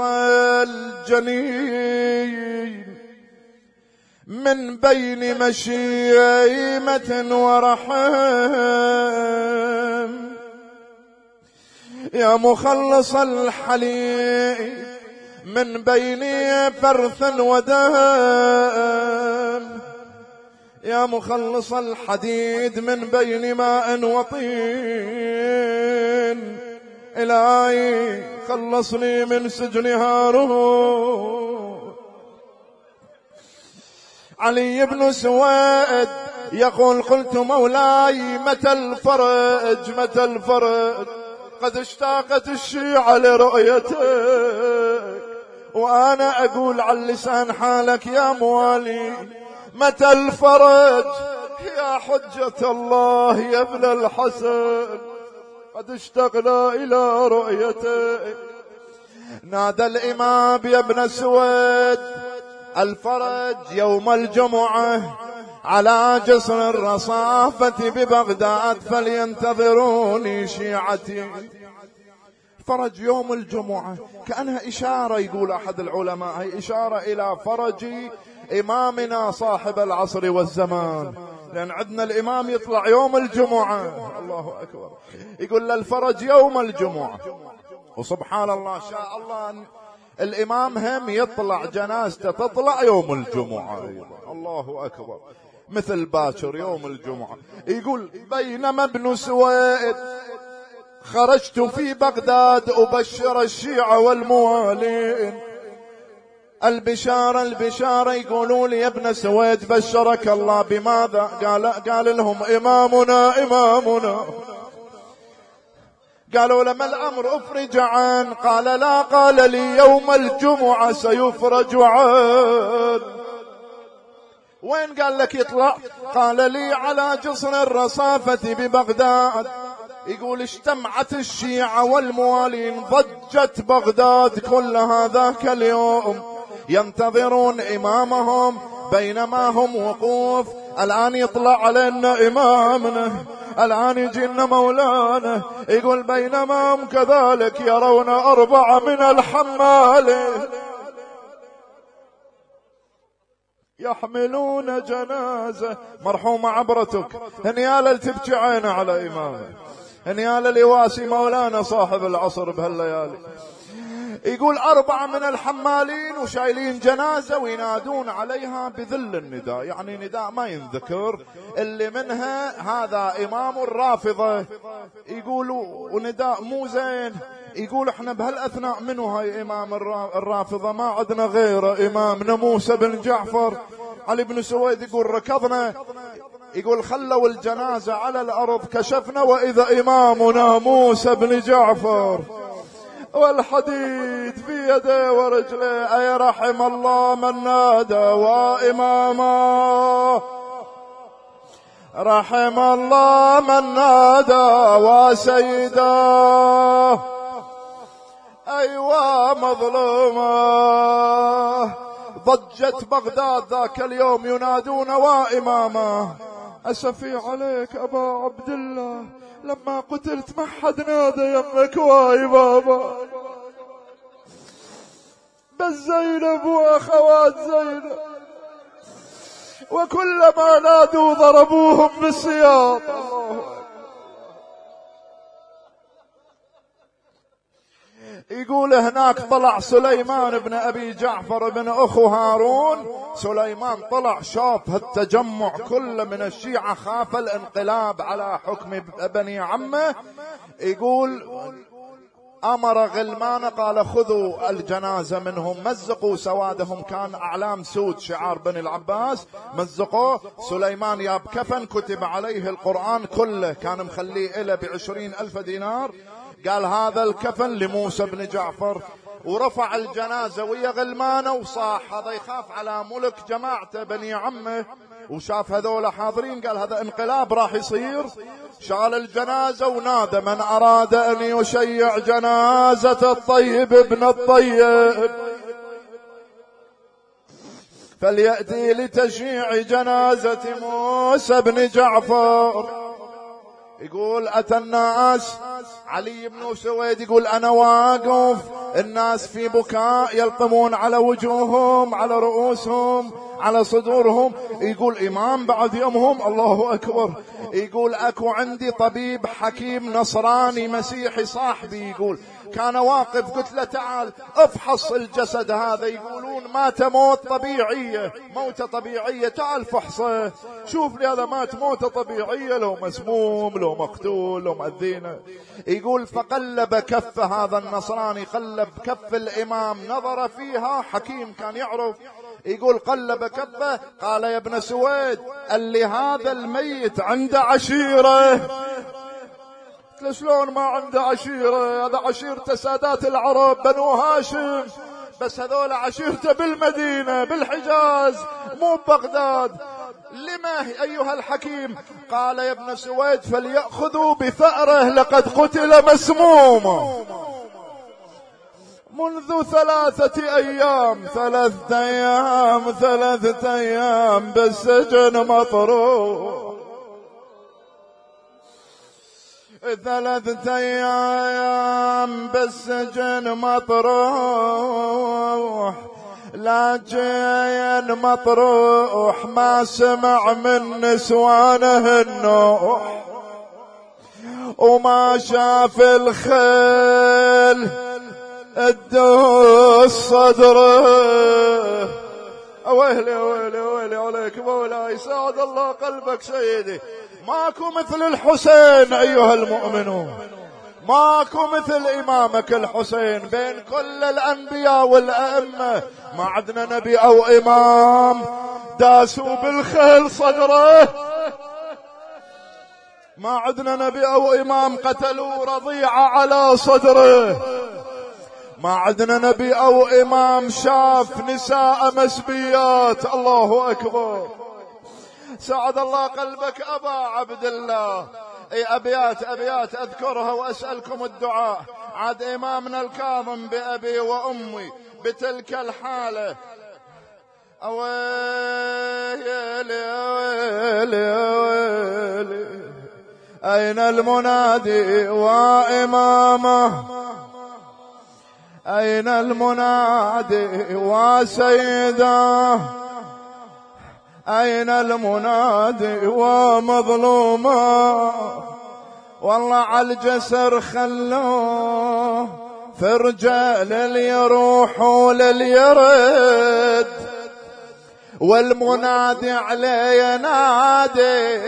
الجنين من بين مشيمة ورحم، يا مخلص الحليب من بين فرث ودم، يا مخلص الحديد من بين ماء وطين. إلهي خلصني من سجن هارون. علي بن سويد يقول قلت مولاي متى الفرج متى الفرج، قد اشتاقت الشيعة لرؤيتك، وأنا أقول على لسان حالك يا موالي متى الفرج يا حجة الله يا ابن الحسن، قد اشتقنا إلى رؤيتك. نادى الإمام يا ابن سويد الفرج يوم الجمعة على جسر الرصافة ببغداد فلينتظروني شيعتي. فرج يوم الجمعة كأنها إشارة، يقول أحد العلماء هي إشارة إلى فرج إمامنا صاحب العصر والزمان، لأن عندنا الإمام يطلع يوم الجمعة. الله أكبر. يقول للفرج يوم الجمعة، وسبحان الله شاء الله أن الإمام هم يطلع جنازته تطلع يوم الجمعة. الله أكبر. مثل باكر يوم الجمعة. يقول بينما ابن سويد خرجت في بغداد أبشر الشيعة والموالين. البشارة يقولوا لي يا ابن سويد بشرك الله بماذا؟ قال لهم إمامنا. قالوا لما الأمر أفرج عن؟ قال لا، قال لي يوم الجمعة سيفرج عن. وين قال لك يطلع؟ قال لي على جسر الرصافة ببغداد. يقول اجتمعت الشيعة والموالين، ضجت بغداد كل هذاك اليوم ينتظرون إمامهم، بينما هم وقوف. الآن يطلع علينا إمامنا، الآن يجينا مولانا. يقول بينما هم كذلك يرون 4 من الحمالين يحملون جنازة. مرحومة عبرتك، هنيالة تبكي عينه على إمامه، هنيالة لواسي مولانا صاحب العصر بهالليالي. يقول 4 من الحمالين وشايلين جنازة وينادون عليها بذل النداء، يعني نداء ما ينذكر، اللي منها هذا إمام الرافضة. يقولوا ونداء مو زين. يقول احنا بهالأثناء منو هاي إمام الرافضة؟ ما عندنا غيره، إمامنا موسى بن جعفر. علي بن سويد يقول ركضنا، يقول خلوا الجنازة على الأرض، كشفنا وإذا إمامنا موسى بن جعفر والحديد في يده ورجله. أي رحم الله من نادى وإماما، رحم الله من نادى وسيدا، أيوة مظلومة. ضجت بغداد ذاك اليوم ينادون وإماما. أسفي عليك أبا عبد الله، لما قتلت ما حد نادى يمك واي بابا، بس زينب وأخوات زينب، وكلما نادوا ضربوهم بالسياط. يقول هناك طلع سليمان بن أبي جعفر بن أخو هارون. سليمان طلع شاف هالتجمع كله من الشيعة، خاف الانقلاب على حكم بني عمه. يقول أمر غلمان قال خذوا الجنازة منهم، مزقوا سوادهم، كان أعلام سود شعار بني العباس، مزقوه. سليمان ياب كفن كتب عليه القرآن كله، كان مخليه إله ب20,000 دينار. قال هذا الكفن لموسى بن جعفر، ورفع الجنازة ويا غلمانه وصاح هذا يخاف على ملك جماعته بني عمه، وشاف هذول حاضرين قال هذا انقلاب راح يصير. شال الجنازة ونادى من أراد أن يشيع جنازة الطيب ابن الطيب فليأتي لتشييع جنازة موسى بن جعفر. يقول أتى الناس، علي بن سويد يقول أنا واقف، الناس في بكاء يلطمون على وجوههم، على رؤوسهم، على صدورهم. يقول إمام بعد يومهم، الله أكبر. يقول أكو عندي طبيب حكيم نصراني مسيحي صاحبي، يقول كان واقف، قلت له تعال افحص الجسد هذا، يقولون مات موت طبيعية، موتة طبيعية، تعال فحصه شوف لي هذا مات موتة طبيعية، لو مسموم لو مقتول لو مأذينه. يقول فقلب كف هذا النصراني، قلب كف الإمام، نظر فيها، حكيم كان يعرف. يقول قلب كفه، قال يا ابن سويد اللي هذا الميت عنده عشيرة. شلون ما عنده عشيرة؟ هذا عشيرته سادات العرب بنو هاشم، بس هذول عشيرته بالمدينة بالحجاز مو ببغداد. لما أيها الحكيم؟ قال يا ابن سويد فليأخذوا بثأره لقد قتل مسموما منذ 3 أيام، 3 أيام بالسجن مطروح، 3 أيام بالسجن مطروح، لكن مطروح ما سمع من نسوانه النوح، وما شاف الخيل الدوس صدره. ويلي ويلي ويلي عليك مولاي، سعد الله قلبك سيدي. ماكو مثل الحسين أيها المؤمنون، ماكو مثل إمامك الحسين بين كل الأنبياء والأئمة. ما عندنا نبي أو إمام داسوا بالخيل صدره، ما عندنا نبي أو إمام قتلوا رضيعة على صدره، ما عندنا نبي أو إمام شاف نساء مسبيات. الله أكبر. سعد الله قلبك أبا عبد الله. اي أبيات أذكرها وأسألكم الدعاء. عاد إمامنا الكاظم بأبي وأمي بتلك الحالة، أويلي أويلي أويلي، أين المنادي وإمامه، أين المنادي وسيده، أين المنادي ومظلومه. والله على الجسر خلوه فرجة لليروح ولليرد، والمنادي عليه ينادي،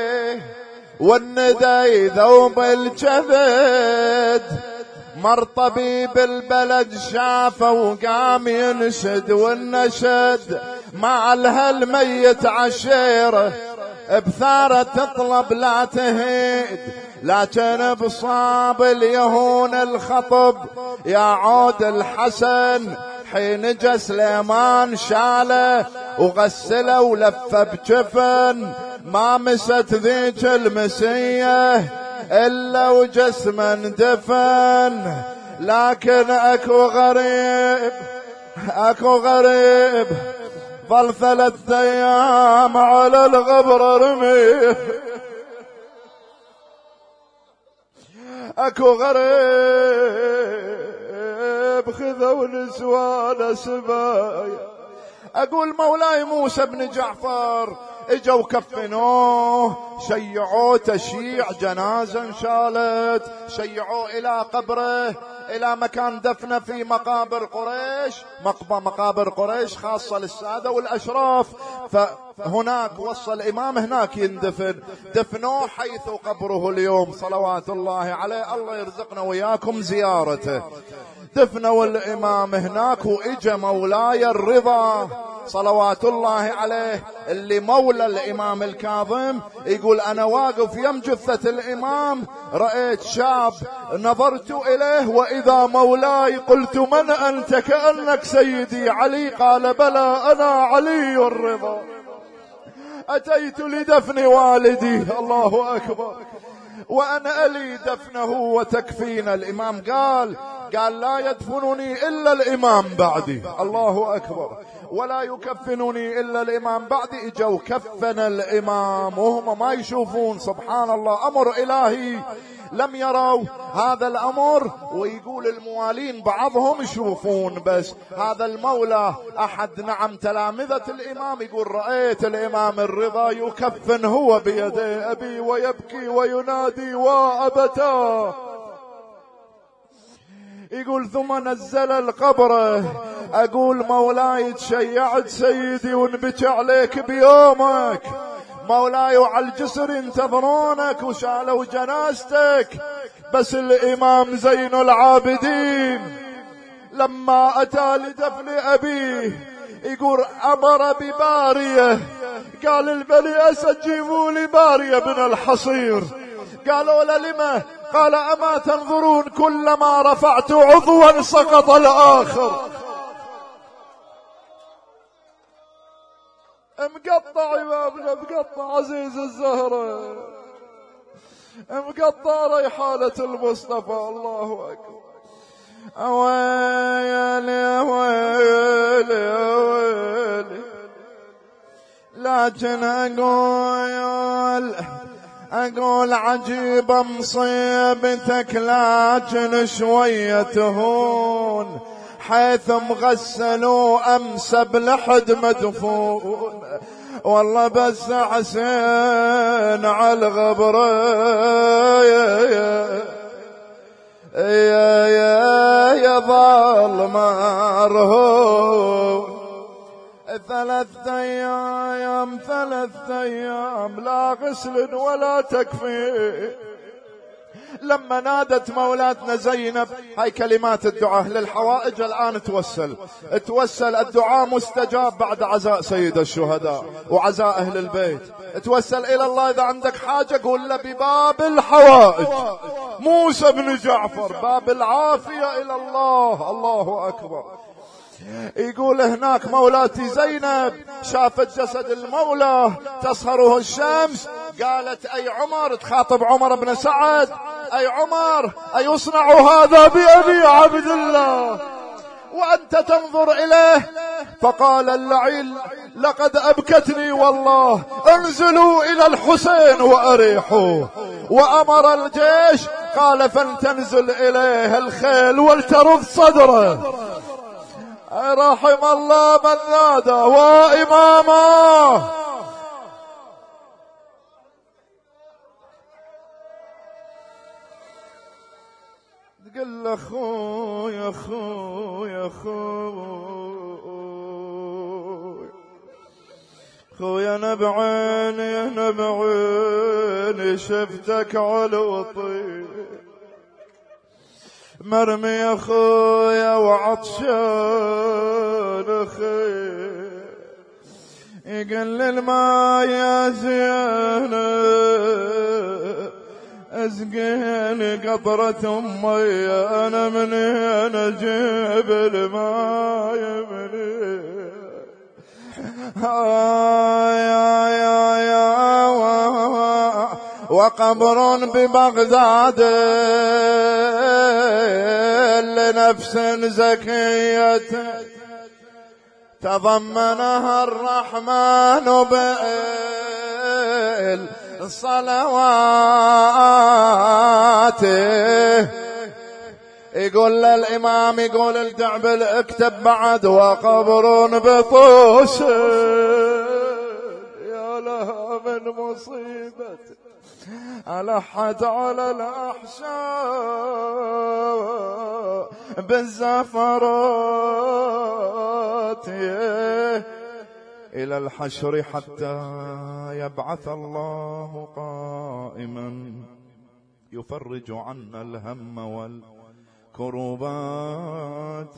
والندى ذوب الجبد. مر طبيب البلد شافه وقام ينشد، والنشد مع الهالميت عشيره، بثارة تطلب لا تهيد، لكن بصاب اليهون الخطب. يا عود الحسن حين جا سليمان شاله وغسله ولفه بجفن، ما مست ذيك المسيه إلا وجسما دفن. لكن أكو غريب ظل 3 أيام على الغبر رميه، أكو غريب خذوا نسوان سبايا. أقول مولاي موسى بن جعفر اجوا كفنوه، شيعوه تشييع جنازة انشالت، شيعوه إلى قبره، إلى مكان دفنه في مقابر قريش، مقابر قريش خاصة للسادة والأشراف. فهناك وصل الإمام هناك يندفن، دفنوه حيث قبره اليوم صلوات الله عليه. الله يرزقنا وياكم زيارته. دفنوا الإمام هناك، وإجا مولاي الرضا صلوات الله عليه اللي مولى الإمام الكاظم. يقول أنا واقف يم جثة الإمام، رأيت شاب نظرت إليه وإذا مولاي، قلت من أنت؟ كأنك سيدي علي. قال بلى أنا علي الرضا، أتيت لدفن والدي. الله أكبر. وأنا ألي دفنه وتكفينا. الإمام قال قال لا يدفنني إلا الإمام بعدي، الله أكبر، ولا يكفنني إلا الإمام بعدي. إجوا كفن الإمام وهم ما يشوفون، سبحان الله، أمر إلهي لم يروا هذا الأمر. ويقول الموالين بعضهم يشوفون، بس هذا المولى أحد نعم تلامذة الإمام يقول رأيت الإمام الرضا يكفن هو بيدي أبي ويبكي وينادي وأبتاه. يقول ثم نزل القبر، أقول مولاي تشيعت سيدي ونبكي عليك بيومك، مولاي وعلى الجسر ينتظرونك وشالوا جنازتك. بس الإمام زين العابدين لما أتى لدفن أبيه يقول أمر ببارية، قال البني أسد جيبوا لي بارية من الحصير. قالوا لما؟ قال أما تنظرون كلما رفعت عضوا سقط الآخر. مقطع إمامنا، مقطع عزيز الزهرة، مقطع ريحانة المصطفى، الله أكبر. أويلي أويلي أويلي، لكن أقول عجيبة مصيبتك، لكن شوية تهون، حيث مغسلوا أمس بلحد مدفون، والله بس حسين على الغبرة يا ظل مرهون. 3 أيام لا غسل ولا تكفي. لما نادت مولاتنا زينب، هاي كلمات الدعاء للحوائج الآن، توسل الدعاء مستجاب بعد عزاء سيد الشهداء وعزاء أهل البيت. توسل إلى الله إذا عندك حاجة قول له بباب الحوائج. موسى بن جعفر باب العافية إلى الله، الله أكبر. يقول هناك مولاتي زينب شافت جسد المولى تصهره الشمس، قالت أي عمر، تخاطب عمر بن سعد، أي عمر أيصنع هذا بأبي عبد الله وأنت تنظر إليه؟ فقال اللعين لقد أبكتني والله، انزلوا إلى الحسين وأريحوه. وأمر الجيش، قال فلتنزل إليه الخيل ولترض صدره. رحم الله من نادى وإماما. تقول له خويا خويا خويا نبعيني شفتك على وطي مرمي يا خويا وعطشان خير. يقل الماء يا زينب اسقيني قطرة أمي، أنا منين أجيب الماء منين؟ وقبر ببغداد لنفس زكية تضمنها الرحمن بالصلوات. يقول للإمام، يقول الدعبل اكتب بعد وقبر بطوس، يا لها من مصيبة ألحت على الأحشاء بالزفرات إلى الحشر حتى يبعث الله قائما يفرج عنا الهم والكربات.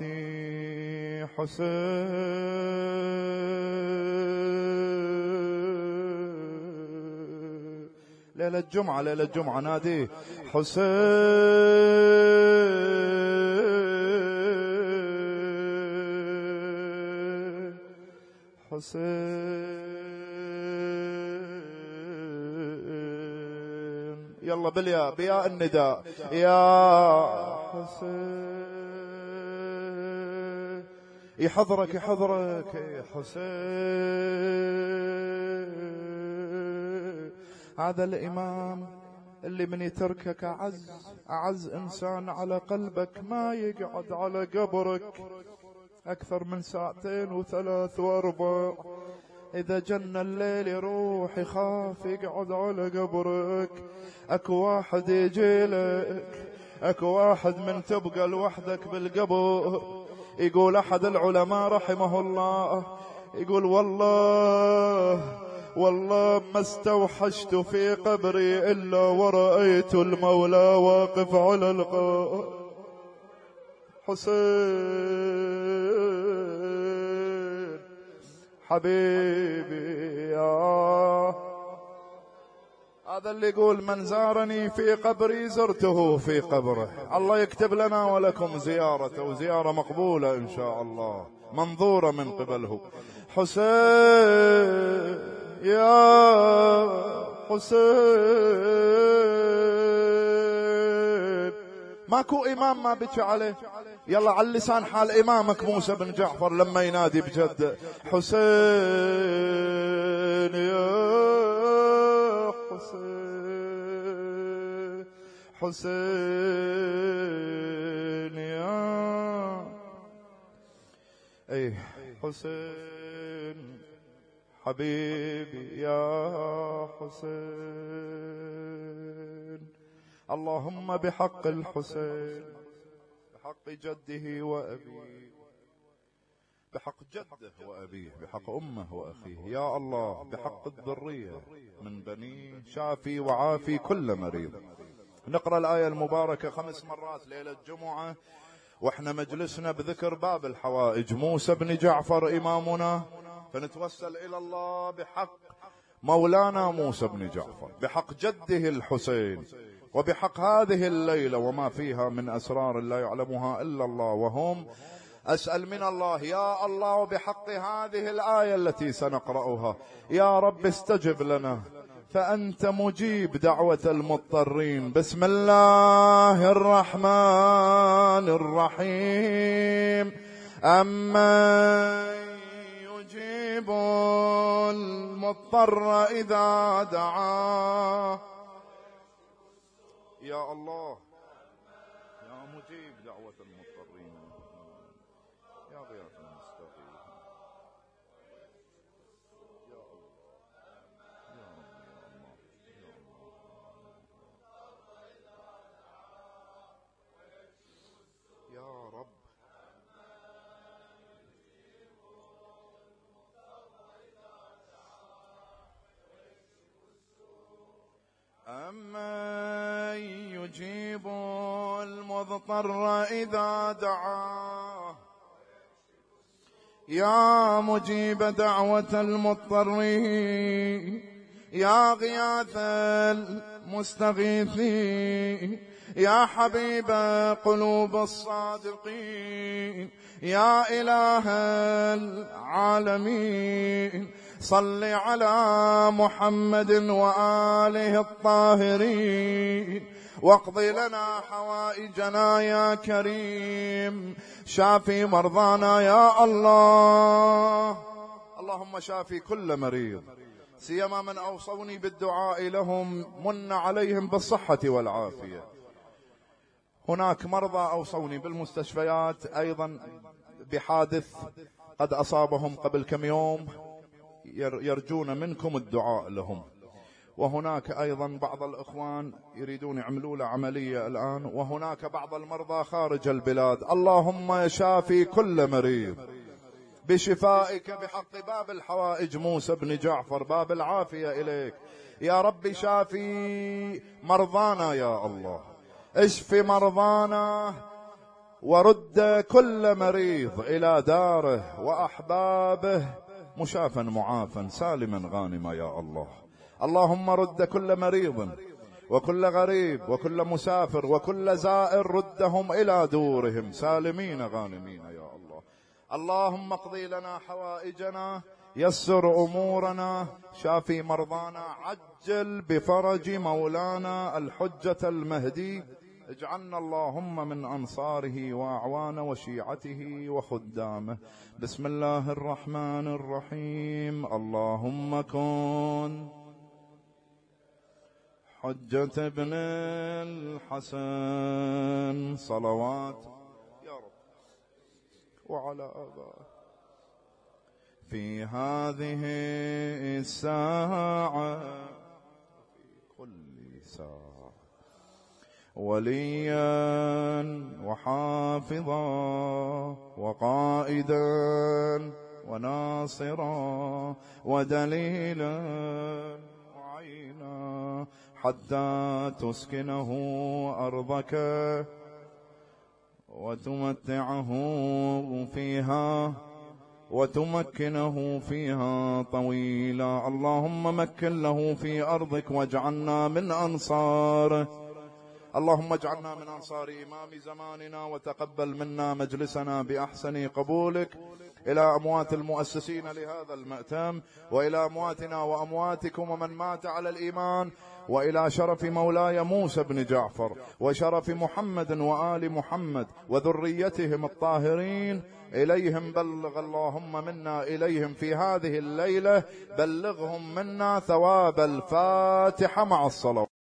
حسين ليلة الجمعة، ليلة الجمعة ناديه حسين حسين. يلا بياء النداء يا حسين. يحضرك يا حسين. هذا الإمام اللي من يتركك أعز إنسان على قلبك ما يقعد على قبرك أكثر من 2 و3 و4. إذا جن الليل يروح يخاف يقعد على قبرك. أكو واحد يجيلك، أكو واحد من تبقى لوحدك بالقبر. يقول أحد العلماء رحمه الله، يقول والله ما استوحشت في قبري إلا ورأيت المولى واقف على القبر. حسين حبيبي يا، هذا اللي يقول من زارني في قبري زرته في قبره. الله يكتب لنا ولكم زيارته، وزيارة مقبولة إن شاء الله، منظورة من قبله. حسين يا حسين، ماكو إمام ما بكى عليه. يلا على اللسان حال إمامك موسى بن جعفر لما ينادي بجد حسين يا حسين، حسين يا أي حسين حبيبي يا حسين. اللهم بحق الحسين، بحق جده وأبيه، بحق جده وأبيه، بحق أمه وأخيه، يا الله بحق الذرية من بني شافي وعافي كل مريض. نقرأ الآية المباركة 5 مرات ليلة الجمعة وإحنا مجلسنا بذكر باب الحوائج موسى بن جعفر إمامنا، فنتوسل إلى الله بحق مولانا موسى بن جعفر، بحق جده الحسين، وبحق هذه الليلة وما فيها من أسرار لا يعلمها إلا الله وهم. أسأل من الله يا الله بحق هذه الآية التي سنقرأها، يا رب استجب لنا فأنت مجيب دعوة المضطرين. بسم الله الرحمن الرحيم. أمن يجيب المضطر إذا دعاه، يا الله يا مجيب دعوة المضطرين، يا غياث المستغيث، يا الله يا رب أمن يجيب المضطر إذا دعاه، يا مجيب دعوة المضطرين، يا غياث المستغيثين، يا حبيب قلوب الصادقين، يا إله العالمين، صل على محمد وآله الطاهرين، واقض لنا حوائجنا يا كريم، شافي مرضانا يا الله. اللهم شافي كل مريض، سيما من أوصوني بالدعاء لهم، من عليهم بالصحة والعافية. هناك مرضى أوصوني بالمستشفيات أيضا بحادث قد أصابهم قبل كم يوم، يرجون منكم الدعاء لهم. وهناك أيضا بعض الإخوان يريدون يعملوا له عملية الآن، وهناك بعض المرضى خارج البلاد. اللهم شافي كل مريض بشفائك بحق باب الحوائج موسى بن جعفر، باب العافية إليك يا رب. شافي مرضانا يا الله، اشف مرضانا، ورد كل مريض إلى داره وأحبابه مشافا معافا سالما غانما يا الله. اللهم رد كل مريض وكل غريب وكل مسافر وكل زائر، ردهم إلى دورهم سالمين غانمين يا الله. اللهم اقضي لنا حوائجنا، يسر أمورنا، شافي مرضانا، عجل بفرج مولانا الحجة المهدي اجعلنا اللهم من أنصاره وأعوانه وشيعته وخدامه. بسم الله الرحمن الرحيم. اللهم كن حجة ابن الحسن صلوات يا رب وعلى آبائه في هذه الساعة في كل ساعة وليا وحافظا وقائدا وناصرا ودليلا وعينا حتى تسكنه أرضك وتمتعه فيها وتمكنه فيها طويلا. اللهم مكن له في أرضك واجعلنا من أنصاره. اللهم اجعلنا من أنصار إمام زماننا وتقبل منا مجلسنا بأحسن قبولك. إلى أموات المؤسسين لهذا المأتم وإلى أمواتنا وأمواتكم ومن مات على الإيمان، وإلى شرف مولاي موسى بن جعفر وشرف محمد وآل محمد وذريتهم الطاهرين، إليهم بلغ اللهم منا إليهم في هذه الليلة، بلغهم منا ثواب الفاتحة مع الصلاة.